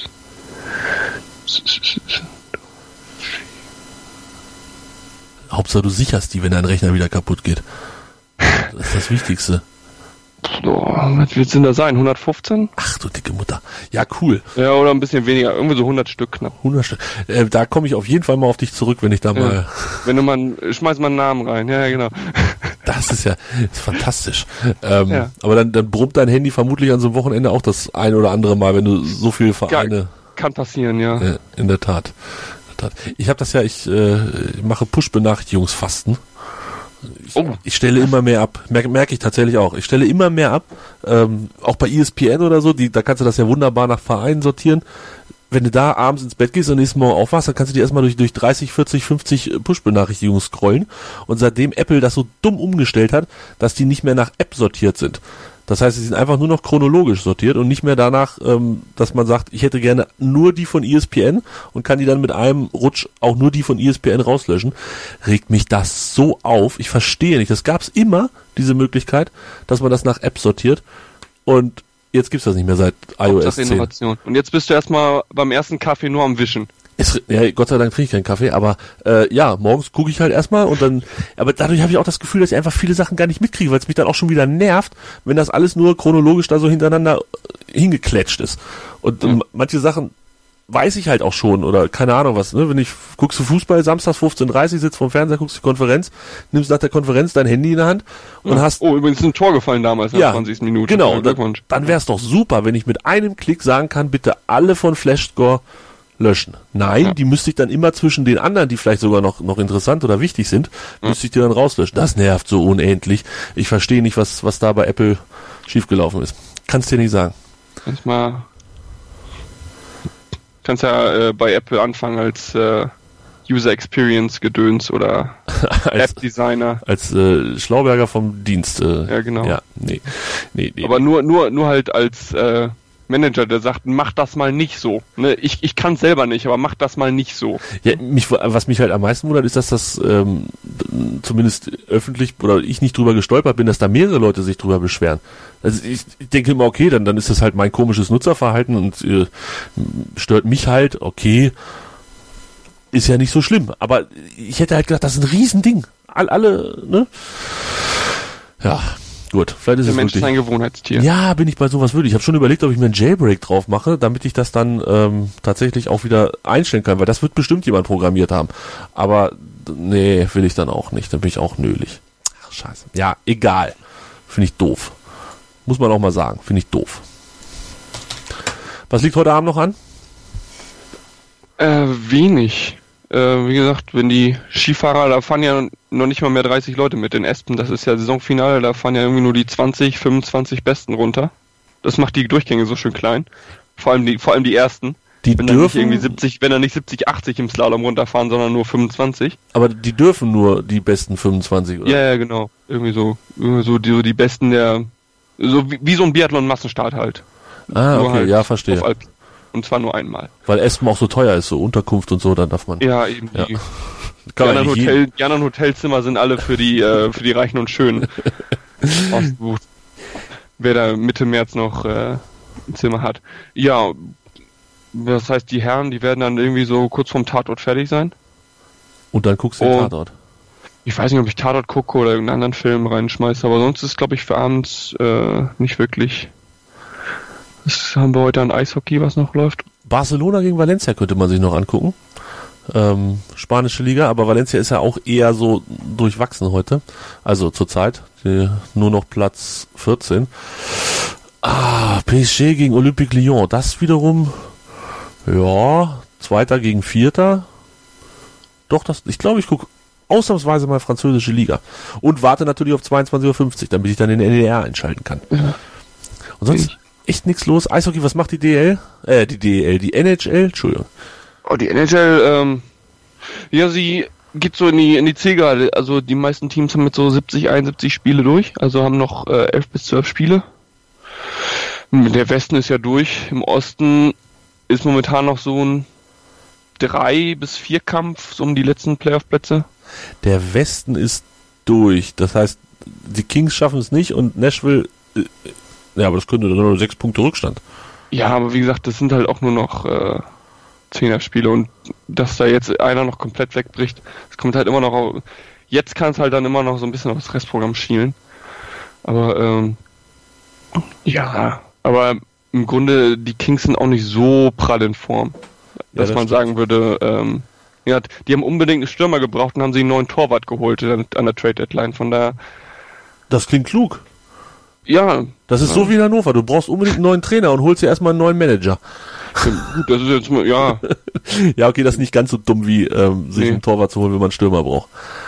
Hauptsache du sicherst die, wenn dein Rechner wieder kaputt geht. Das ist das Wichtigste. Boah, was wird denn da sein? hundertfünfzehn? Ach du dicke Mutter. Ja, cool. Ja, oder ein bisschen weniger. Irgendwie so hundert Stück knapp. hundert Stück. Äh, da komme ich auf jeden Fall mal auf dich zurück, wenn ich da Ja. mal... Wenn du mal, schmeiß mal einen Namen rein. Ja, ja, genau. Das ist ja ist fantastisch. Ähm, Ja. Aber dann, dann brummt dein Handy vermutlich an so einem Wochenende auch das ein oder andere Mal, wenn du so viele Vereine... Kann passieren, ja. Ja, in der Tat. In der Tat. Ich habe das ja, ich, äh, ich mache Push-Benachrichtigungsfasten. Ich, Oh. ich stelle immer mehr ab, merke merk ich tatsächlich auch. Ich stelle immer mehr ab, ähm, auch bei E S P N oder so, die, da kannst du das ja wunderbar nach Vereinen sortieren. Wenn du da abends ins Bett gehst und nächsten Morgen aufwachst, dann kannst du dir erstmal durch, durch dreißig, vierzig, fünfzig Push-Benachrichtigungen scrollen. Und seitdem Apple das so dumm umgestellt hat, dass die nicht mehr nach App sortiert sind. Das heißt, sie sind einfach nur noch chronologisch sortiert und nicht mehr danach, ähm, dass man sagt, ich hätte gerne nur die von E S P N und kann die dann mit einem Rutsch auch nur die von E S P N rauslöschen. Regt mich das so auf. Ich verstehe nicht. Das gab es immer, diese Möglichkeit, dass man das nach App sortiert. Und jetzt gibt's das nicht mehr seit iOS Hauptsache zehn. Innovation. Und jetzt bist du erstmal beim ersten Kaffee nur am Wischen. Es, ja, Gott sei Dank trinke ich keinen Kaffee, aber äh, ja, morgens gucke ich halt erstmal und dann, aber dadurch habe ich auch das Gefühl, dass ich einfach viele Sachen gar nicht mitkriege, weil es mich dann auch schon wieder nervt, wenn das alles nur chronologisch da so hintereinander äh, hingeklatscht ist. Und ähm, manche Sachen weiß ich halt auch schon oder keine Ahnung was, ne? Wenn ich, guckst du Fußball, samstags fünfzehn Uhr dreißig, sitzt vorm Fernseher, guckst die Konferenz, nimmst nach der Konferenz dein Handy in der Hand und Ja. hast... Oh, übrigens ist ein Tor gefallen damals in Ja, der zwanzigsten Minute. genau, Ja, dann, Glückwunsch. dann wäre es doch super, wenn ich mit einem Klick sagen kann, bitte alle von Flashscore löschen. Nein, Ja. die müsste ich dann immer zwischen den anderen, die vielleicht sogar noch, noch interessant oder wichtig sind, müsste ich die dann rauslöschen. Das nervt so unendlich. Ich verstehe nicht, was, was da bei Apple schiefgelaufen ist. Kannst dir nicht sagen. Kannst mal, kannst ja äh, bei Apple anfangen als äh, User Experience Gedöns oder als App Designer. als äh, Schlauberger vom Dienst. Äh, Ja, genau. Ja, nee. nee, nee Aber nur, nur, nur halt als äh, Manager, der sagt, mach das mal nicht so. Ne? Ich, ich kann selber nicht, aber mach das mal nicht so. Ja, mich, was mich halt am meisten wundert, ist, dass das ähm, zumindest öffentlich oder ich nicht drüber gestolpert bin, dass da mehrere Leute sich drüber beschweren. Also ich, ich denke immer, okay, dann, dann ist das halt mein komisches Nutzerverhalten und äh, stört mich halt, okay, ist ja nicht so schlimm. Aber ich hätte halt gedacht, das ist ein Riesending. All, alle, ne? Ja, gut, vielleicht ist Der es Mensch ist wirklich... ein Gewohnheitstier. Ja, bin ich bei sowas würdig. Ich habe schon überlegt, ob ich mir einen Jailbreak drauf mache, damit ich das dann ähm, tatsächlich auch wieder einstellen kann, weil das wird bestimmt jemand programmiert haben. Aber nee, will ich dann auch nicht. Dann bin ich auch nölig. Ach, scheiße. Ja, egal. Finde ich doof. Muss man auch mal sagen. Finde ich doof. Was liegt heute Abend noch an? Äh, wenig. Äh, wie gesagt, wenn die Skifahrer, da fahren ja noch nicht mal mehr dreißig Leute mit in Espen. Das ist ja Saisonfinale, da fahren ja irgendwie nur die zwanzig, fünfundzwanzig Besten runter. Das macht die Durchgänge so schön klein. Vor allem die, vor allem die ersten. Die Wenn dann nicht dürfen, irgendwie siebzig, wenn dann nicht siebzig, achtzig im Slalom runterfahren, sondern nur fünfundzwanzig. aber die dürfen nur die besten fünfundzwanzig, oder? Ja, ja, genau. Irgendwie so, irgendwie so die, so die Besten der, so wie, wie so ein Biathlon-Massenstart halt. Ah, Nur okay, halt ja, verstehe. auf Alp. Und zwar nur einmal. Weil Espen auch so teuer ist, so Unterkunft und so, dann darf man... Ja, eben Ja. die. Kann Die man anderen, nicht jeden- Hotel, die anderen Hotelzimmer sind alle für die, äh, für die Reichen und Schönen ausgebucht. Wer da Mitte März noch äh, ein Zimmer hat. Ja, das heißt, die Herren, die werden dann irgendwie so kurz vorm Tatort fertig sein. Und dann guckst du den Oh. Tatort. Ich weiß nicht, ob ich Tatort gucke oder irgendeinen anderen Film reinschmeiße, aber sonst ist, glaube ich, für abends äh, nicht wirklich. Das haben wir heute an Eishockey, was noch läuft. Barcelona gegen Valencia könnte man sich noch angucken. Ähm, spanische Liga, aber Valencia ist ja auch eher so durchwachsen heute. Also zurzeit die, nur noch Platz vierzehn. Ah, P S G gegen Olympique Lyon. Das wiederum, ja, Zweiter gegen Vierter. Doch, das, ich glaube, ich gucke ausnahmsweise mal französische Liga. Und warte natürlich auf zweiundzwanzig Uhr fünfzig, damit ich dann den N D R einschalten kann. Ja. Und sonst echt nichts los. Eishockey, was macht die D L? Äh, die D L, die N H L? Entschuldigung. Oh, die N H L, ähm, ja, sie geht so in die, in die Zielgerade. Also die meisten Teams haben mit so siebzig, einundsiebzig Spiele durch. Also haben noch äh, elf bis zwölf Spiele. Der Westen ist ja durch. Im Osten ist momentan noch so ein drei bis vier Kampf so um die letzten Playoff-Plätze. Der Westen ist durch. Das heißt, die Kings schaffen es nicht und Nashville, äh, ja, aber das könnte dann nur sechs Punkte Rückstand. Ja, aber wie gesagt, das sind halt auch nur noch äh, Zehner-Spiele und dass da jetzt einer noch komplett wegbricht, es kommt halt immer noch auf, jetzt kann es halt dann immer noch so ein bisschen aufs Restprogramm schielen. Aber ähm, ja, aber im Grunde, die Kings sind auch nicht so prall in Form, dass ja, das man stimmt. sagen würde, ähm, ja, die haben unbedingt einen Stürmer gebraucht und haben sie einen neuen Torwart geholt an der Trade-Deadline, von daher. Das klingt klug. Ja. Das ist ja. so wie in Hannover, du brauchst unbedingt einen neuen Trainer und holst dir erstmal einen neuen Manager. Gut, das ist jetzt mal, ja. Ja, okay, das ist nicht ganz so dumm, wie ähm, sich nee. einen Torwart zu holen, wenn man einen Stürmer braucht.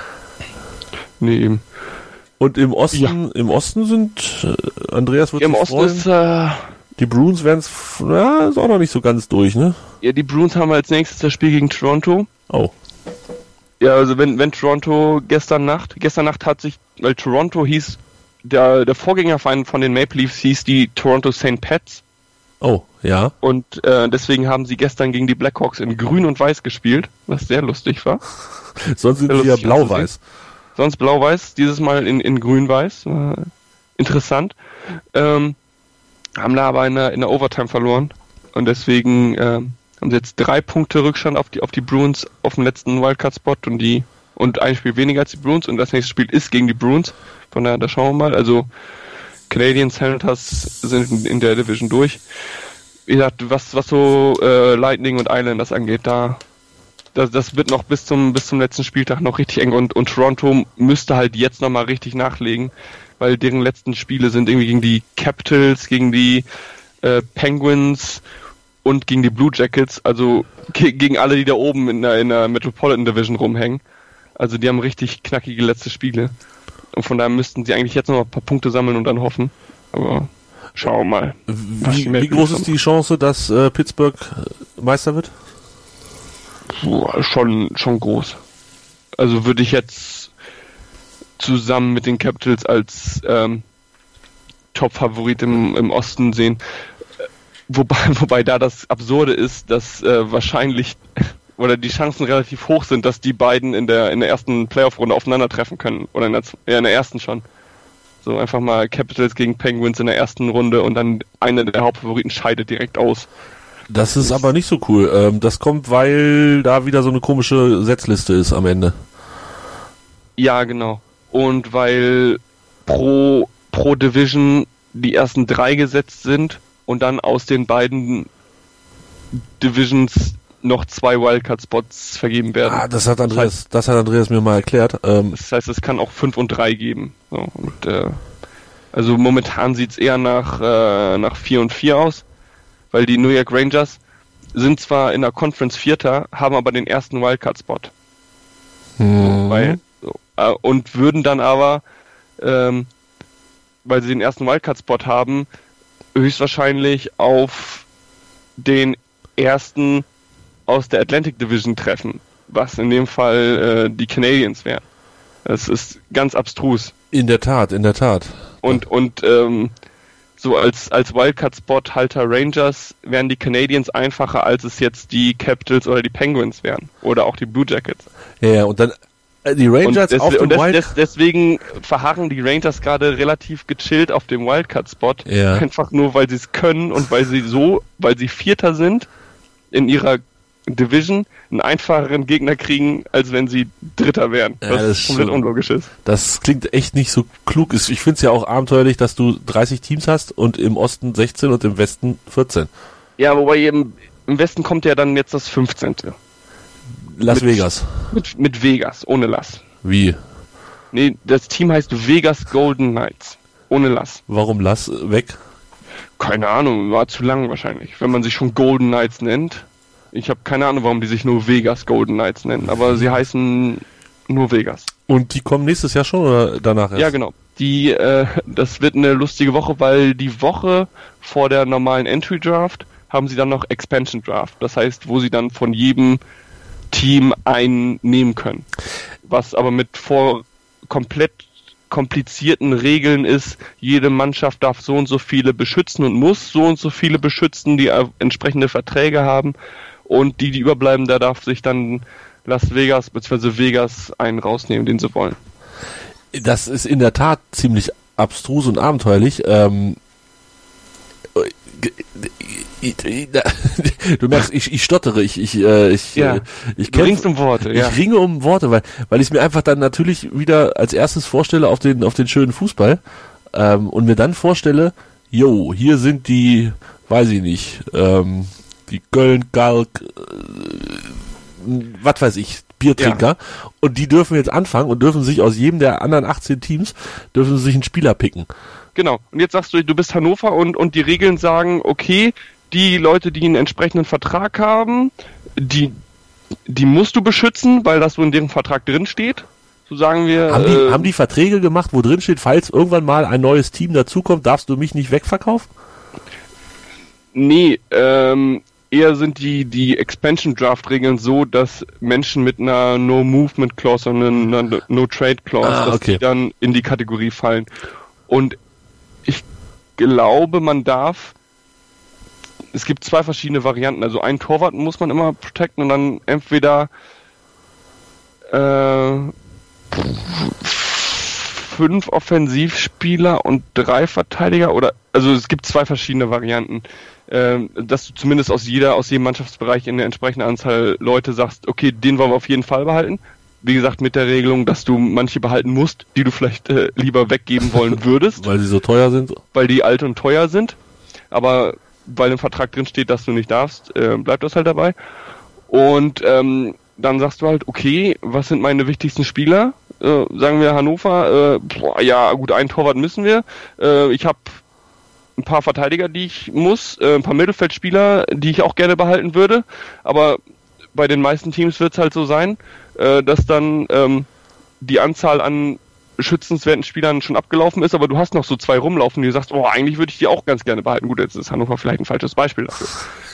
Nee, eben. Und im Osten, ja. im Osten sind, äh, Andreas wird ja, sich im Osten freuen. Ist, äh, die Bruins werden es, ja, ist auch noch nicht so ganz durch, ne? Ja, die Bruins haben als nächstes das Spiel gegen Toronto. Oh. Ja, also wenn, wenn Toronto gestern Nacht, gestern Nacht hat sich, weil Toronto hieß, der, der Vorgängerverein von den Maple Leafs hieß die Toronto Saint Pats. Oh, ja. Und äh, deswegen haben sie gestern gegen die Blackhawks in Grün und Weiß gespielt, was sehr lustig war. Sonst sind sie ja blau-weiß. Sonst blau-weiß, dieses Mal in, in grün-weiß. Äh, interessant. Ähm, haben da aber in der, in der Overtime verloren. Und deswegen äh, haben sie jetzt drei Punkte Rückstand auf die, auf die Bruins auf dem letzten Wildcard-Spot und die und ein Spiel weniger als die Bruins. Und das nächste Spiel ist gegen die Bruins. Von daher, da schauen wir mal. Also Canadian Senators sind in, in der Division durch. Wie gesagt, was, was so äh, Lightning und Islanders angeht, da Das, das wird noch bis zum bis zum letzten Spieltag noch richtig eng und, und Toronto müsste halt jetzt nochmal richtig nachlegen, weil deren letzten Spiele sind irgendwie gegen die Capitals, gegen die äh, Penguins und gegen die Blue Jackets, also ge- gegen alle, die da oben in der, in der Metropolitan Division rumhängen. Also die haben richtig knackige letzte Spiele. Und von daher müssten sie eigentlich jetzt noch ein paar Punkte sammeln und dann hoffen. Aber schauen wir mal. Wie, wie groß ist die Chance, dass äh, Pittsburgh Meister wird? Boah, schon, schon groß. Also würde ich jetzt zusammen mit den Capitals als ähm, Top-Favorit im, im Osten sehen. Wobei, wobei da das Absurde ist, dass äh, wahrscheinlich oder die Chancen relativ hoch sind, dass die beiden in der in der ersten Playoff-Runde aufeinandertreffen können. Oder in der, ja, in der ersten schon. So einfach mal Capitals gegen Penguins in der ersten Runde und dann einer der Hauptfavoriten scheidet direkt aus. Das ist aber nicht so cool. Ähm, das kommt, weil da wieder so eine komische Setzliste ist am Ende. Ja, genau. Und weil pro, pro Division die ersten drei gesetzt sind und dann aus den beiden Divisions noch zwei Wildcard-Spots vergeben werden. Ah, das hat Andreas, das, heißt, das hat Andreas mir mal erklärt. Ähm, das heißt, es kann auch fünf und drei geben. So, und, äh, also momentan sieht's eher nach, äh, nach vier und vier aus. Weil die New York Rangers sind zwar in der Conference Vierter, haben aber den ersten Wildcard-Spot. Mhm. Weil, so, äh, und würden dann aber, ähm, weil sie den ersten Wildcard-Spot haben, höchstwahrscheinlich auf den ersten aus der Atlantic Division treffen, was in dem Fall äh, die Canadiens wären. Das ist ganz abstrus. In der Tat, in der Tat. Und, und ähm, so als, als Wildcard-Spot-Halter Rangers wären die Canadiens einfacher, als es jetzt die Capitals oder die Penguins wären. Oder auch die Blue Jackets. Ja, ja, und dann äh, die Rangers des, auf dem und des, Wild... des, deswegen verharren die Rangers gerade relativ gechillt auf dem Wildcard-Spot. Ja. Einfach nur, weil sie es können und weil sie so, weil sie Vierter sind in ihrer Division, einen einfacheren Gegner kriegen, als wenn sie Dritter wären. Ja, was das komplett schon, unlogisch ist. Das klingt echt nicht so klug. Ich finde es ja auch abenteuerlich, dass du dreißig Teams hast und im Osten sechzehn und im Westen vierzehn. Ja, wobei im, im Westen kommt ja dann jetzt das fünfzehnte. Las mit, Vegas. Mit, mit Vegas, ohne Las. Wie? Nee, das Team heißt Vegas Golden Knights. Ohne Las. Warum Las weg? Keine Ahnung, war zu lang wahrscheinlich. Wenn man sich schon Golden Knights nennt. Ich habe keine Ahnung, warum die sich nur Vegas Golden Knights nennen, aber sie heißen nur Vegas. Und die kommen nächstes Jahr schon oder danach erst? Ja, genau. Die, äh, das wird eine lustige Woche, weil die Woche vor der normalen Entry Draft haben sie dann noch Expansion Draft. Das heißt, wo sie dann von jedem Team einen nehmen können. Was aber mit vor komplett komplizierten Regeln ist, jede Mannschaft darf so und so viele beschützen und muss so und so viele beschützen, die entsprechende Verträge haben. Und die, die überbleiben, da darf sich dann Las Vegas bzw. Vegas einen rausnehmen, den sie wollen. Das ist in der Tat ziemlich abstrus und abenteuerlich. Ähm, du merkst, ich, ich stottere, ich, ich, äh, ich, ja, äh, ich du ringst um Worte, ich ja. ringe um Worte, weil, weil ich es mir einfach dann natürlich wieder als erstes vorstelle auf den, auf den schönen Fußball, ähm, und mir dann vorstelle, jo, hier sind die, weiß ich nicht, ähm, die Köln, Galk, äh, was weiß ich, Biertrinker, ja. Und die dürfen jetzt anfangen und dürfen sich aus jedem der anderen achtzehn Teams, dürfen sich einen Spieler picken. Genau. Und jetzt sagst du, du bist Hannover und, und die Regeln sagen, okay, die Leute, die einen entsprechenden Vertrag haben, die, die musst du beschützen, weil das so in deren Vertrag drin steht. So sagen wir. Haben die, äh, haben die Verträge gemacht, wo drin steht, falls irgendwann mal ein neues Team dazukommt, darfst du mich nicht wegverkaufen? Nee, ähm, eher sind die, die Expansion Draft Regeln so, dass Menschen mit einer No Movement Clause und einer No Trade Clause, ah, dass okay. die dann in die Kategorie fallen. Und ich glaube, man darf, es gibt zwei verschiedene Varianten. Also einen Torwart muss man immer protecten und dann entweder äh, fünf Offensivspieler und drei Verteidiger oder, also es gibt zwei verschiedene Varianten, äh, dass du zumindest aus jeder, aus jedem Mannschaftsbereich in der entsprechenden Anzahl Leute sagst, okay, den wollen wir auf jeden Fall behalten. Wie gesagt, mit der Regelung, dass du manche behalten musst, die du vielleicht äh, lieber weggeben wollen würdest. Weil sie so teuer sind? Weil die alt und teuer sind. Aber weil im Vertrag drin steht, dass du nicht darfst, äh, bleibt das halt dabei. Und ähm, dann sagst du halt, okay, was sind meine wichtigsten Spieler? Äh, sagen wir Hannover, äh, boah, ja gut, einen Torwart müssen wir. Äh, ich habe ein paar Verteidiger, die ich muss, äh, ein paar Mittelfeldspieler, die ich auch gerne behalten würde. Aber bei den meisten Teams wird es halt so sein, äh, dass dann ähm, die Anzahl an schützenswerten Spielern schon abgelaufen ist, aber du hast noch so zwei rumlaufen, die du sagst, oh, eigentlich würde ich die auch ganz gerne behalten. Gut, jetzt ist Hannover vielleicht ein falsches Beispiel dafür.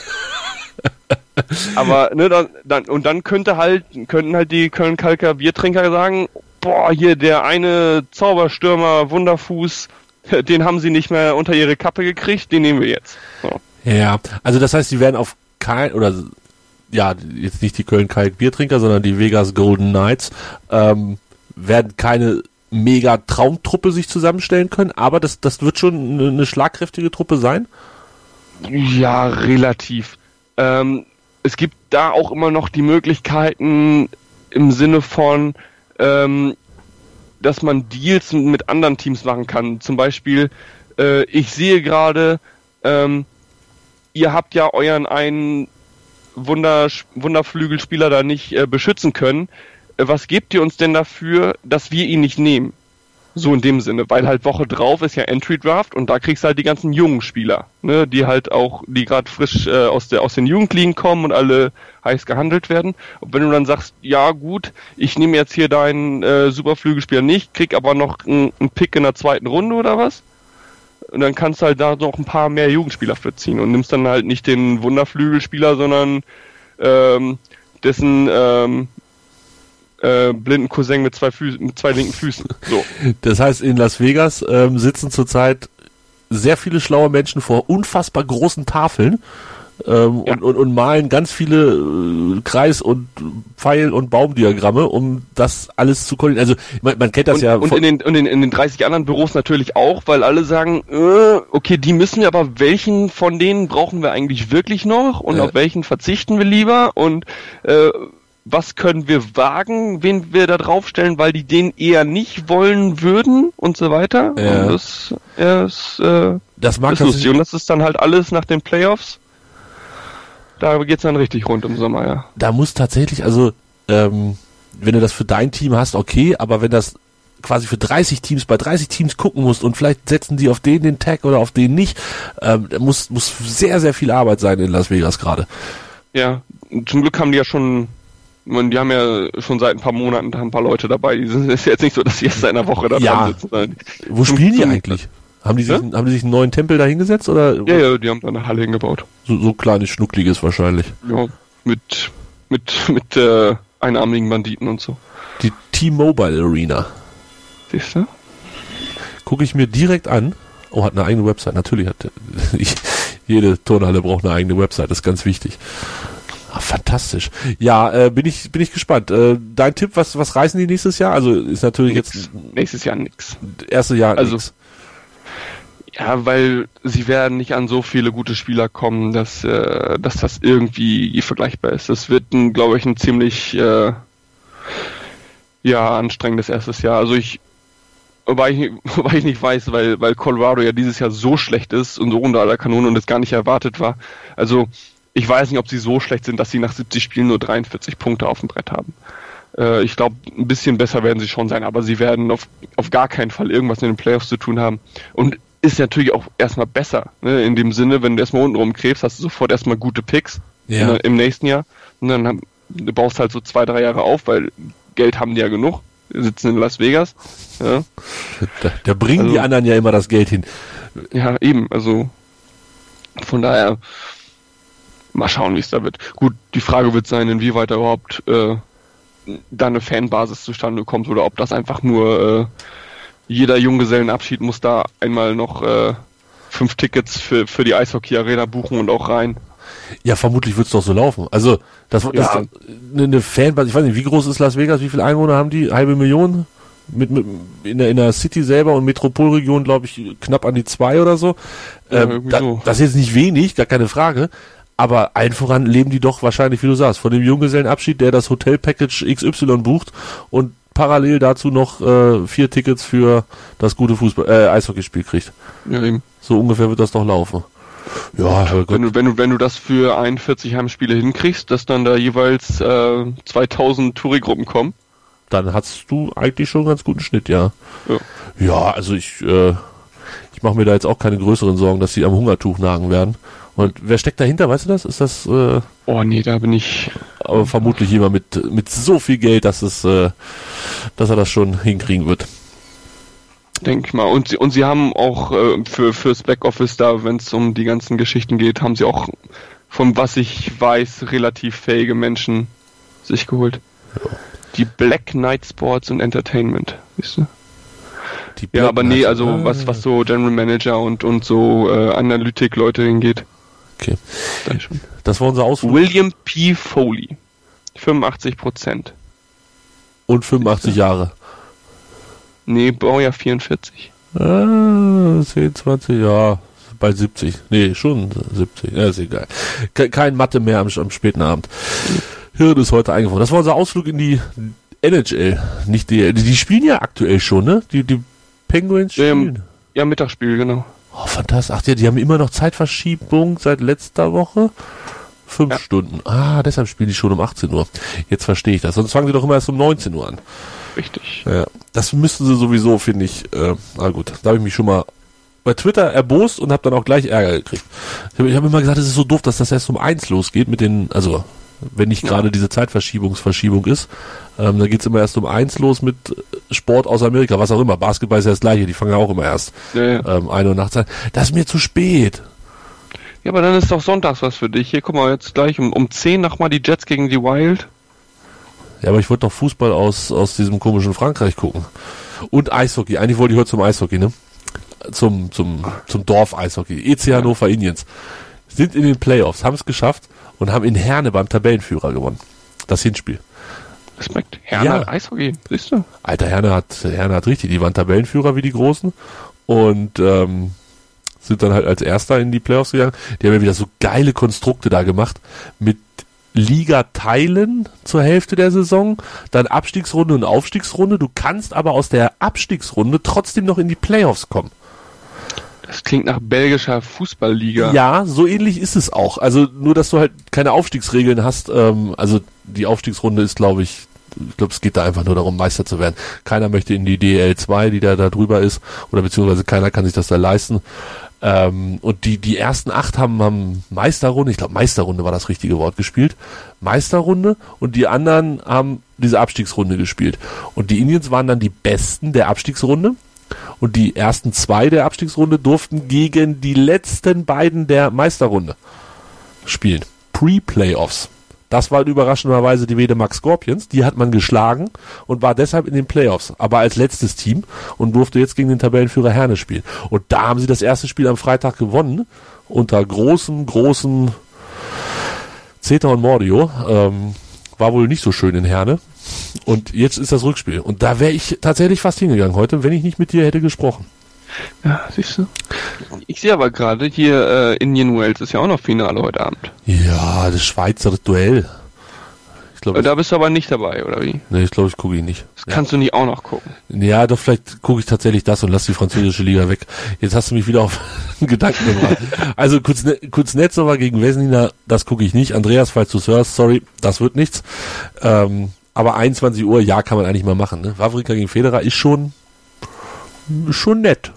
Aber, ne, dann, dann, und dann könnte halt, könnten halt die Köln-Kalker Biertrinker sagen, boah, hier der eine Zauberstürmer, Wunderfuß, den haben sie nicht mehr unter ihre Kappe gekriegt, den nehmen wir jetzt. So. Ja, also das heißt, sie werden auf kein, oder ja, jetzt nicht die Köln-Kalk-Biertrinker, sondern die Vegas Golden Knights, ähm, werden keine mega Traumtruppe sich zusammenstellen können, aber das, das wird schon eine, eine schlagkräftige Truppe sein? Ja, relativ. Ähm, es gibt da auch immer noch die Möglichkeiten im Sinne von, ähm, dass man Deals mit anderen Teams machen kann. Zum Beispiel, äh, ich sehe gerade, ähm, ihr habt ja euren einen Wunder, Wunderflügelspieler da nicht äh, beschützen können. Äh, was gebt ihr uns denn dafür, dass wir ihn nicht nehmen? So in dem Sinne, weil halt Woche drauf ist ja Entry Draft und da kriegst du halt die ganzen jungen Spieler, ne, die halt auch, die gerade frisch äh, aus der aus den Jugendligen kommen und alle heiß gehandelt werden. Und wenn du dann sagst, ja gut, ich nehme jetzt hier deinen äh, Superflügelspieler nicht, krieg aber noch einen Pick in der zweiten Runde oder was? Und dann kannst du halt da noch ein paar mehr Jugendspieler für ziehen und nimmst dann halt nicht den Wunderflügelspieler, sondern ähm, dessen ähm, Äh, blinden Cousin mit zwei, Fü- mit zwei linken Füßen. So. Das heißt, in Las Vegas ähm, sitzen zurzeit sehr viele schlaue Menschen vor unfassbar großen Tafeln ähm, ja. und, und, und malen ganz viele äh, Kreis- und Pfeil- und Baumdiagramme, um das alles zu koordinieren. Also man, man kennt das und, ja. Und in den, und in, in den dreißig anderen Büros natürlich auch, weil alle sagen, äh, okay, die müssen wir, aber welchen von denen brauchen wir eigentlich wirklich noch und ja. auf welchen verzichten wir lieber und äh, was können wir wagen, wen wir da draufstellen, weil die den eher nicht wollen würden und so weiter. Ja. Und das, ja, ist, äh, das mag ist lustig. Und das ist dann halt alles nach den Playoffs. Da geht's dann richtig rund im Sommer, ja. Da muss tatsächlich, also ähm, wenn du das für dein Team hast, okay, aber wenn das quasi für dreißig Teams, bei dreißig Teams gucken musst und vielleicht setzen die auf den den Tag oder auf den nicht, ähm, da muss, muss sehr, sehr viel Arbeit sein in Las Vegas gerade. Ja, zum Glück haben die ja schon Man, die haben ja schon seit ein paar Monaten ein paar Leute dabei. Die sind, ist jetzt nicht so, dass sie erst seit einer Woche da ja. dran sitzen. Wo spielen die eigentlich? Haben die, sich, ja? haben die sich einen neuen Tempel da hingesetzt? Oder? Ja, ja, die haben da eine Halle hingebaut. So, so kleines, schnuckliges wahrscheinlich. Ja, mit, mit, mit äh, einarmigen Banditen und so. Die T-Mobile Arena. Siehst du? Gucke ich mir direkt an. Oh, hat eine eigene Website. Natürlich hat ich, jede Turnhalle braucht eine eigene Website. Das ist ganz wichtig. Ah, fantastisch. Ja, äh, bin ich bin ich gespannt. Äh, dein Tipp, was was reißen die nächstes Jahr? Also ist natürlich nix. jetzt nächstes Jahr nix. Erste Jahr also nix. Ja, weil sie werden nicht an so viele gute Spieler kommen, dass äh, dass das irgendwie vergleichbar ist. Das wird, ein, glaube ich, ein ziemlich äh, ja anstrengendes erstes Jahr. Also ich Wobei ich, wobei ich nicht weiß, weil, weil Colorado ja dieses Jahr so schlecht ist und so unter aller Kanone und es gar nicht erwartet war. Also ich weiß nicht, ob sie so schlecht sind, dass sie nach siebzig Spielen nur dreiundvierzig Punkte auf dem Brett haben. Äh, ich glaube, ein bisschen besser werden sie schon sein, aber sie werden auf, auf gar keinen Fall irgendwas in den Playoffs zu tun haben. Und ist natürlich auch erstmal besser, ne? In dem Sinne, wenn du erstmal unten rumkrebst, hast du sofort erstmal gute Picks ja. in, im nächsten Jahr. Und dann haben, du baust halt so zwei, drei Jahre auf, weil Geld haben die ja genug. Sitzen in Las Vegas. Ja. Da, da bringen also, die anderen ja immer das Geld hin. Ja, eben. Also von daher mal schauen, wie es da wird. Gut, die Frage wird sein, inwieweit da überhaupt äh, da eine Fanbasis zustande kommt oder ob das einfach nur äh, jeder Junggesellenabschied muss da einmal noch äh, fünf Tickets für, für die Eishockey-Arena buchen und auch rein. Ja, vermutlich wird es doch so laufen. Also, das, das ja. eine, eine Fanbasis, ich weiß nicht, wie groß ist Las Vegas, wie viele Einwohner haben die? Halbe Million? Mit, mit, in, der, in der City selber und Metropolregion, glaube ich, knapp an die zwei oder so. Ja, ähm, da, so. Das ist jetzt nicht wenig, gar keine Frage. Aber allen voran leben die doch wahrscheinlich, wie du sagst, von dem Junggesellenabschied, der das Hotel-Package X Y bucht und parallel dazu noch äh, vier Tickets für das gute Fußball, äh, Eishockeyspiel kriegt. Ja, eben. So ungefähr wird das doch laufen. Ja, wenn du, wenn du, wenn du das für einundvierzig Heimspiele hinkriegst, dass dann da jeweils äh, zweitausend Touri-Gruppen kommen. Dann hast du eigentlich schon einen ganz guten Schnitt, ja. Ja, ja also ich, äh, ich mache mir da jetzt auch keine größeren Sorgen, dass sie am Hungertuch nagen werden. Und wer steckt dahinter, weißt du das? Ist das, äh, oh nee, da bin ich... Aber vermutlich jemand mit, mit so viel Geld, dass es, äh, dass er das schon hinkriegen wird. Denke ich mal. Und sie, und sie haben auch äh, für fürs Backoffice da, wenn es um die ganzen Geschichten geht, haben sie auch, von was ich weiß, relativ fähige Menschen sich geholt. Ja. Die Black Knight Sports und Entertainment, weißt du? Die ja, aber nee, also ah. was was so General Manager und und so äh, Analytik-Leute hingeht. Okay. Das war unser Ausflug. William P. Foley. fünfundachtzig Prozent. Und fünfundachtzig Jahre. Nee, Baujahr vierundvierzig. Ah, zehn, zwanzig, ja, bald siebzig. Nee, schon siebzig. Ja, ist egal. Kein Mathe mehr am, am späten Abend. Hirn ist heute eingefroren. Das war unser Ausflug in die N H L. Nicht die, die spielen ja aktuell schon, ne? Die, die Penguins spielen. Ja, ja, Mittagsspiel, genau. Oh, fantastisch. Ach ja, die haben immer noch Zeitverschiebung seit letzter Woche. Fünf ja. Stunden. Ah, deshalb spielen die schon um achtzehn Uhr. Jetzt verstehe ich das. Sonst fangen die doch immer erst um neunzehn Uhr an. Richtig. Ja, das müssten sie sowieso, finde ich. Äh, na gut, da habe ich mich schon mal bei Twitter erbost und habe dann auch gleich Ärger gekriegt. Ich habe hab immer gesagt, es ist so doof, dass das erst um eins losgeht mit den, also wenn nicht gerade ja. diese Zeitverschiebungsverschiebung ist, ähm, da geht's immer erst um eins los mit Sport aus Amerika, was auch immer. Basketball ist ja das Gleiche, die fangen ja auch immer erst ja, ja. Ähm, ein Uhr nachts an. Das ist mir zu spät. Ja, aber dann ist doch sonntags was für dich. Hier, guck mal, jetzt gleich um, um zehn nochmal die Jets gegen die Wild. Ja, aber ich wollte doch Fußball aus aus diesem komischen Frankreich gucken. Und Eishockey. Eigentlich wollte ich heute zum Eishockey, ne? Zum zum zum Dorf-Eishockey. E C Hannover Indians sind in den Playoffs, haben es geschafft und haben in Herne beim Tabellenführer gewonnen. Das Hinspiel. Respekt. Herne ja. Eishockey, siehst du? Alter, Herne hat Herne hat richtig. Die waren Tabellenführer wie die Großen und ähm, sind dann halt als Erster in die Playoffs gegangen. Die haben ja wieder so geile Konstrukte da gemacht mit Liga-Teilen zur Hälfte der Saison, dann Abstiegsrunde und Aufstiegsrunde. Du kannst aber aus der Abstiegsrunde trotzdem noch in die Playoffs kommen. Das klingt nach belgischer Fußballliga. Ja, so ähnlich ist es auch. Also nur, dass du halt keine Aufstiegsregeln hast. Ähm, also die Aufstiegsrunde ist, glaube ich, ich glaube, es geht da einfach nur darum, Meister zu werden. Keiner möchte in die D L zwei, die da, da drüber ist, oder beziehungsweise keiner kann sich das da leisten. Ähm, und die, die ersten acht haben, haben Meisterrunde, ich glaube Meisterrunde war das richtige Wort, gespielt. Meisterrunde und die anderen haben diese Abstiegsrunde gespielt. Und die Indians waren dann die Besten der Abstiegsrunde. Und die ersten zwei der Abstiegsrunde durften gegen die letzten beiden der Meisterrunde spielen. Pre-Playoffs. Das waren überraschenderweise die Wedemark Scorpions. Die hat man geschlagen und war deshalb in den Playoffs. Aber als letztes Team und durfte jetzt gegen den Tabellenführer Herne spielen. Und da haben sie das erste Spiel am Freitag gewonnen. Unter großem, großem Zeta und Mordio. Ähm, war wohl nicht so schön in Herne. Und jetzt ist das Rückspiel. Und da wäre ich tatsächlich fast hingegangen heute, wenn ich nicht mit dir hätte gesprochen. Ja, siehst du. Ich sehe aber gerade hier, äh, Indian Wells ist ja auch noch Finale heute Abend. Ja, das Schweizer Duell. Ich glaub, äh, da bist du aber nicht dabei, oder wie? Nee, ich glaube, ich gucke ihn nicht. Das ja. Kannst du nicht auch noch gucken. Ja, doch, vielleicht gucke ich tatsächlich das und lass die französische Liga weg. Jetzt hast du mich wieder auf einen Gedanken gebracht. Also Kuznetsova gegen Vesnina, das gucke ich nicht. Andreas, falls du es hörst, sorry, das wird nichts. Ähm, aber einundzwanzig Uhr, ja, kann man eigentlich mal machen. Ne? Wawrinka gegen Federer ist schon schon nett.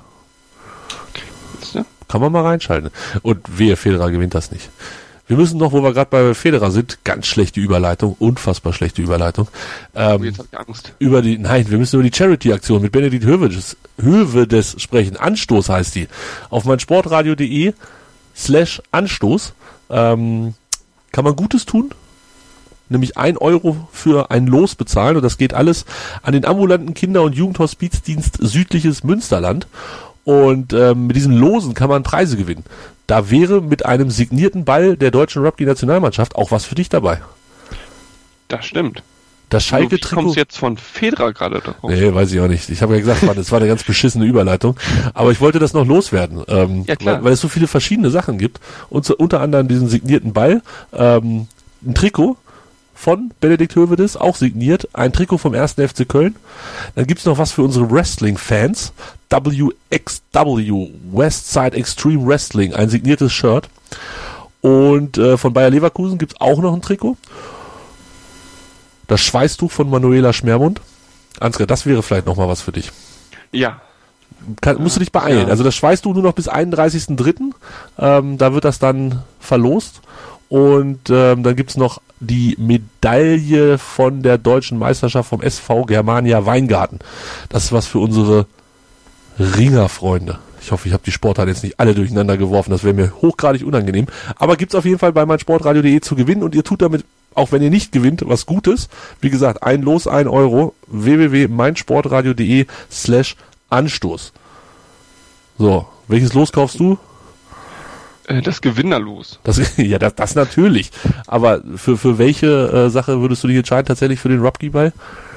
Kann man mal reinschalten. Und wehe, Federer gewinnt das nicht. Wir müssen noch, wo wir gerade bei Federer sind, ganz schlechte Überleitung, unfassbar schlechte Überleitung. Ähm, oh, jetzt hab ich Angst. Über die, nein, wir müssen über die Charity-Aktion mit Benedikt Hövedes, Hövedes sprechen. Anstoß heißt die. Auf meinsportradio.de slash Anstoß ähm, kann man Gutes tun. Nämlich ein Euro für ein Los bezahlen. Und das geht alles an den ambulanten Kinder- und Jugendhospizdienst Südliches Münsterland. Und ähm, mit diesen Losen kann man Preise gewinnen. Da wäre mit einem signierten Ball der deutschen Rugby-Nationalmannschaft auch was für dich dabei. Das stimmt. Das Schalke-Trikot. Du kommst jetzt von Federer gerade drauf. Nee, weiß ich auch nicht. Ich habe ja gesagt, das war eine ganz beschissene Überleitung. Aber ich wollte das noch loswerden. Ähm, ja, klar. Weil, weil es so viele verschiedene Sachen gibt. Und so, unter anderem diesen signierten Ball. Ähm, ein Trikot von Benedikt Hövedes, auch signiert. Ein Trikot vom ersten F C Köln. Dann gibt's noch was für unsere Wrestling-Fans. W X W, Westside Extreme Wrestling, ein signiertes Shirt. Und äh, von Bayer Leverkusen gibt's auch noch ein Trikot. Das Schweißtuch von Manuela Schmermund. Ansgar, das wäre vielleicht nochmal was für dich. Ja. Kann, musst du dich beeilen. Ja. Also das Schweißtuch nur noch bis einunddreißigsten dritten Ähm, da wird das dann verlost. Und ähm, dann gibt's noch die Medaille von der deutschen Meisterschaft vom S V Germania Weingarten. Das ist was für unsere Ringerfreunde. Ich hoffe, ich habe die Sportarten jetzt nicht alle durcheinander geworfen. Das wäre mir hochgradig unangenehm. Aber gibt's auf jeden Fall bei meinsportradio.de zu gewinnen. Und ihr tut damit, auch wenn ihr nicht gewinnt, was Gutes. Wie gesagt, ein Los, ein Euro. w w w punkt meinsportradio.de slash Anstoß. So, welches Los kaufst du? Das Gewinnerlos. Das, ja, das, das natürlich. Aber für, für welche äh, Sache würdest du dich entscheiden? Tatsächlich für den Rugby-Ball?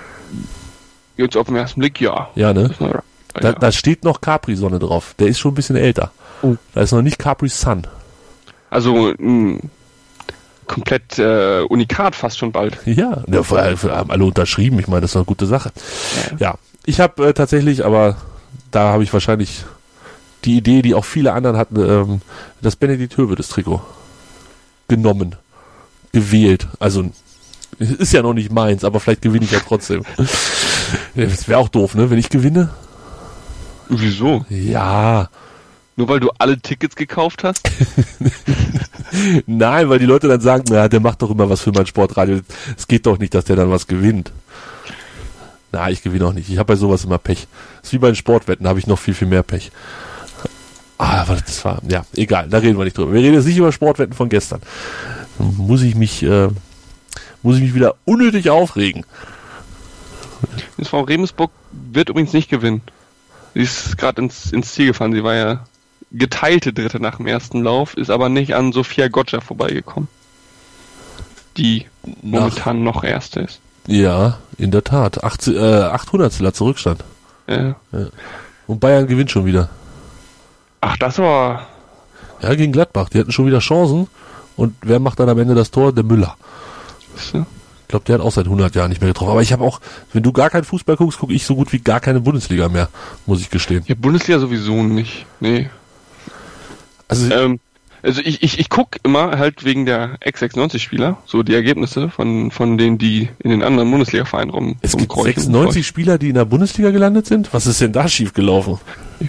Jetzt auf den ersten Blick, ja. Ja, ne? Ja. Da, da steht noch Capri-Sonne drauf. Der ist schon ein bisschen älter. Oh. Da ist noch nicht Capri-Sun. Also ein komplett äh, Unikat fast schon bald. Ja, ja für, für, haben alle unterschrieben. Ich meine, das ist eine gute Sache. Ja, ja. Ich habe äh, tatsächlich, aber da habe ich wahrscheinlich die Idee, die auch viele anderen hatten, ähm, das Benedikt Hövedes Trikot genommen, gewählt. Also ist ja noch nicht meins, aber vielleicht gewinne ich ja trotzdem. Das wäre auch doof, ne? Wenn ich gewinne. Wieso? Ja. Nur weil du alle Tickets gekauft hast? Nein, weil die Leute dann sagen, na, der macht doch immer was für mein Sportradio. Es geht doch nicht, dass der dann was gewinnt. Na, ich gewinne auch nicht. Ich habe bei sowas immer Pech. Das ist wie bei den Sportwetten, da habe ich noch viel, viel mehr Pech. Ah, aber das war, ja, egal, da reden wir nicht drüber. Wir reden jetzt nicht über Sportwetten von gestern. Muss ich mich, äh, muss ich mich wieder unnötig aufregen. Das Frau Remesburg wird übrigens nicht gewinnen. Sie ist gerade ins, ins Ziel gefahren. Sie war ja geteilte Dritte nach dem ersten Lauf, ist aber nicht an Sophia Gotcha vorbeigekommen. Die momentan nach, noch Erste ist. Ja, in der Tat. Acht, äh, achthundertstel Zurückstand. Ja. Ja. Und Bayern gewinnt schon wieder. Ach, das war... Ja, gegen Gladbach. Die hatten schon wieder Chancen. Und wer macht dann am Ende das Tor? Der Müller. Ja. Ich glaube, der hat auch seit hundert Jahren nicht mehr getroffen. Aber ich habe auch, wenn du gar keinen Fußball guckst, gucke ich so gut wie gar keine Bundesliga mehr, muss ich gestehen. Ja, Bundesliga sowieso nicht. Nee. Also, ähm, also ich, ich, ich gucke immer halt wegen der X sechsundneunzig-Spieler, so die Ergebnisse von, von denen, die in den anderen Bundesliga-Vereinen rum es gibt sechsundneunzig Spieler, die in der Bundesliga gelandet sind? Was ist denn da schief gelaufen?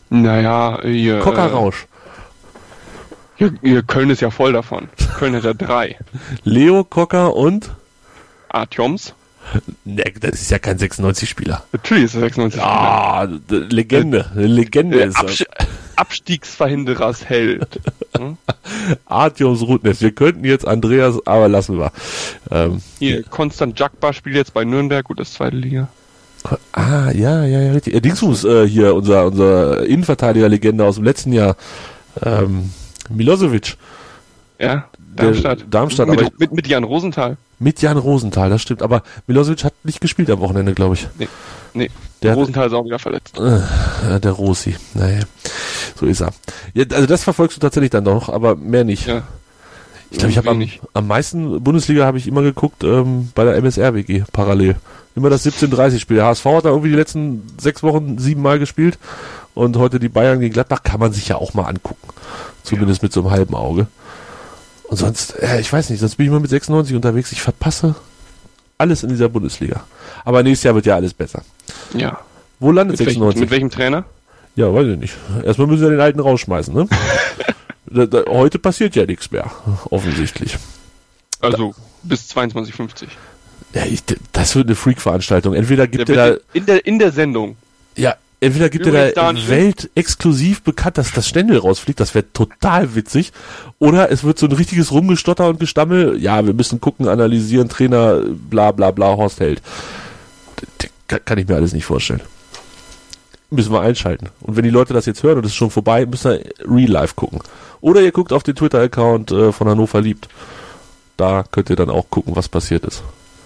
Naja, hier... Coca äh, Rausch. Hier, hier, Köln ist ja voll davon. Köln hat ja drei. Leo, Coca und... Artyoms. Ne, das ist ja kein sechsundneunzig-Spieler. Natürlich ist er sechsundneunzig. Ah, d- Legende. Eine Legende Der ist er. Absch- Abstiegsverhinderers Held. Hm? Artyoms Rudness. Wir könnten jetzt Andreas, aber lassen wir. Ähm, Hier, Konstant Jakba spielt jetzt bei Nürnberg, gut, das ist zweite Liga. ah, ja, ja, ja, richtig. Äh, Dingsfuß, äh, hier, unser, unser Innenverteidiger-Legende aus dem letzten Jahr. Ähm, Milosevic. Ja, Darmstadt. Darmstadt, mit, aber ich- mit, mit Jan Rosenthal. Mit Jan Rosenthal, das stimmt. Aber Milosevic hat nicht gespielt am Wochenende, glaube ich. Nee, nee. Der hat- Rosenthal ist auch wieder verletzt. Äh, der Rosi. Naja, so ist er. Ja, also das verfolgst du tatsächlich dann noch, aber mehr nicht. Ja. Ich glaube, ich habe am, Wenig. am meisten Bundesliga habe ich immer geguckt ähm, bei der M S R W G parallel. Immer das siebzehn dreißig Spiel. Der H S V hat da irgendwie die letzten sechs Wochen siebenmal gespielt und heute die Bayern gegen Gladbach kann man sich ja auch mal angucken. Zumindest mit so einem halben Auge. Und sonst, ja, ich weiß nicht, sonst bin ich immer mit sechsundneunzig unterwegs. Ich verpasse alles in dieser Bundesliga. Aber nächstes Jahr wird ja alles besser. Ja. Wo landet Mit welchem, sechsundneunzig? mit welchem Trainer? Ja, weiß ich nicht. Erstmal müssen wir den alten rausschmeißen, ne? da, da, heute passiert ja nichts mehr, offensichtlich. Also bis zweiundzwanzig fünfzig. Ja, ich, das wird eine Freak-Veranstaltung. Entweder gibt Der er da, wird in der, in der Sendung. ja, entweder gibt Übrigens, er da Daniel. weltexklusiv bekannt, dass das Ständel rausfliegt, das wäre total witzig. Oder es wird so ein richtiges Rumgestotter und Gestammel, ja, wir müssen gucken, analysieren, Trainer, bla bla bla, Horst Held. D- d- Kann ich mir alles nicht vorstellen. Müssen wir einschalten. Und wenn die Leute das jetzt hören und es ist schon vorbei, müsst ihr Real Life gucken. Oder ihr guckt auf den Twitter-Account äh, von Hannover liebt. Da könnt ihr dann auch gucken, was passiert ist.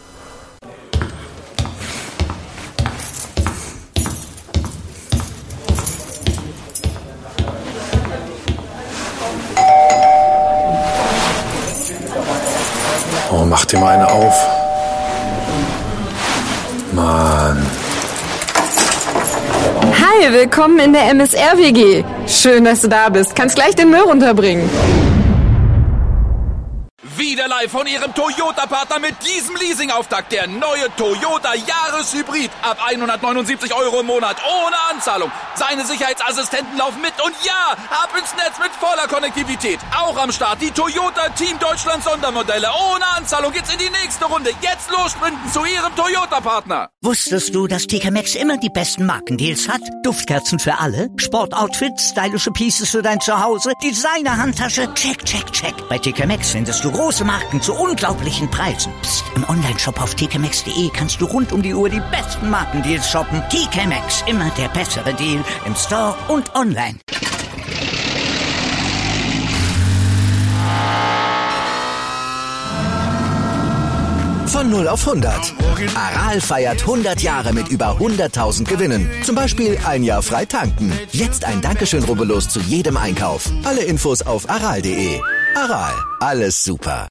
Oh, mach dir mal eine auf. Mann. Hi, willkommen in der M S R W G. Schön, dass du da bist. Kannst gleich den Müll runterbringen. Wieder live von Ihrem Toyota-Partner mit diesem Leasing-Auftakt. Der neue Toyota Jahreshybrid. Ab hundertneunundsiebzig Euro im Monat. Ohne Anzahlung. Seine Sicherheitsassistenten laufen mit. Und ja, ab ins Netz mit voller Konnektivität. Auch am Start die Toyota Team Deutschland Sondermodelle. Ohne Anzahlung geht's in die nächste Runde. Jetzt los sprinten zu Ihrem Toyota-Partner. Wusstest du, dass T K Maxx immer die besten Markendeals hat? Duftkerzen für alle, Sportoutfits, stylische Pieces für dein Zuhause, Designer-Handtasche, check, check, check. Bei T K Maxx findest du große Marken zu unglaublichen Preisen. Psst. Im Onlineshop auf t k maxx punkt de kannst du rund um die Uhr die besten Markendeals shoppen. T K Maxx, immer der bessere Deal im Store und online. Von null auf hundert. Aral feiert hundert Jahre mit über hunderttausend Gewinnen. Zum Beispiel ein Jahr frei tanken. Jetzt ein Dankeschön, rubbellos zu jedem Einkauf. Alle Infos auf aral punkt de. Aral, alles super.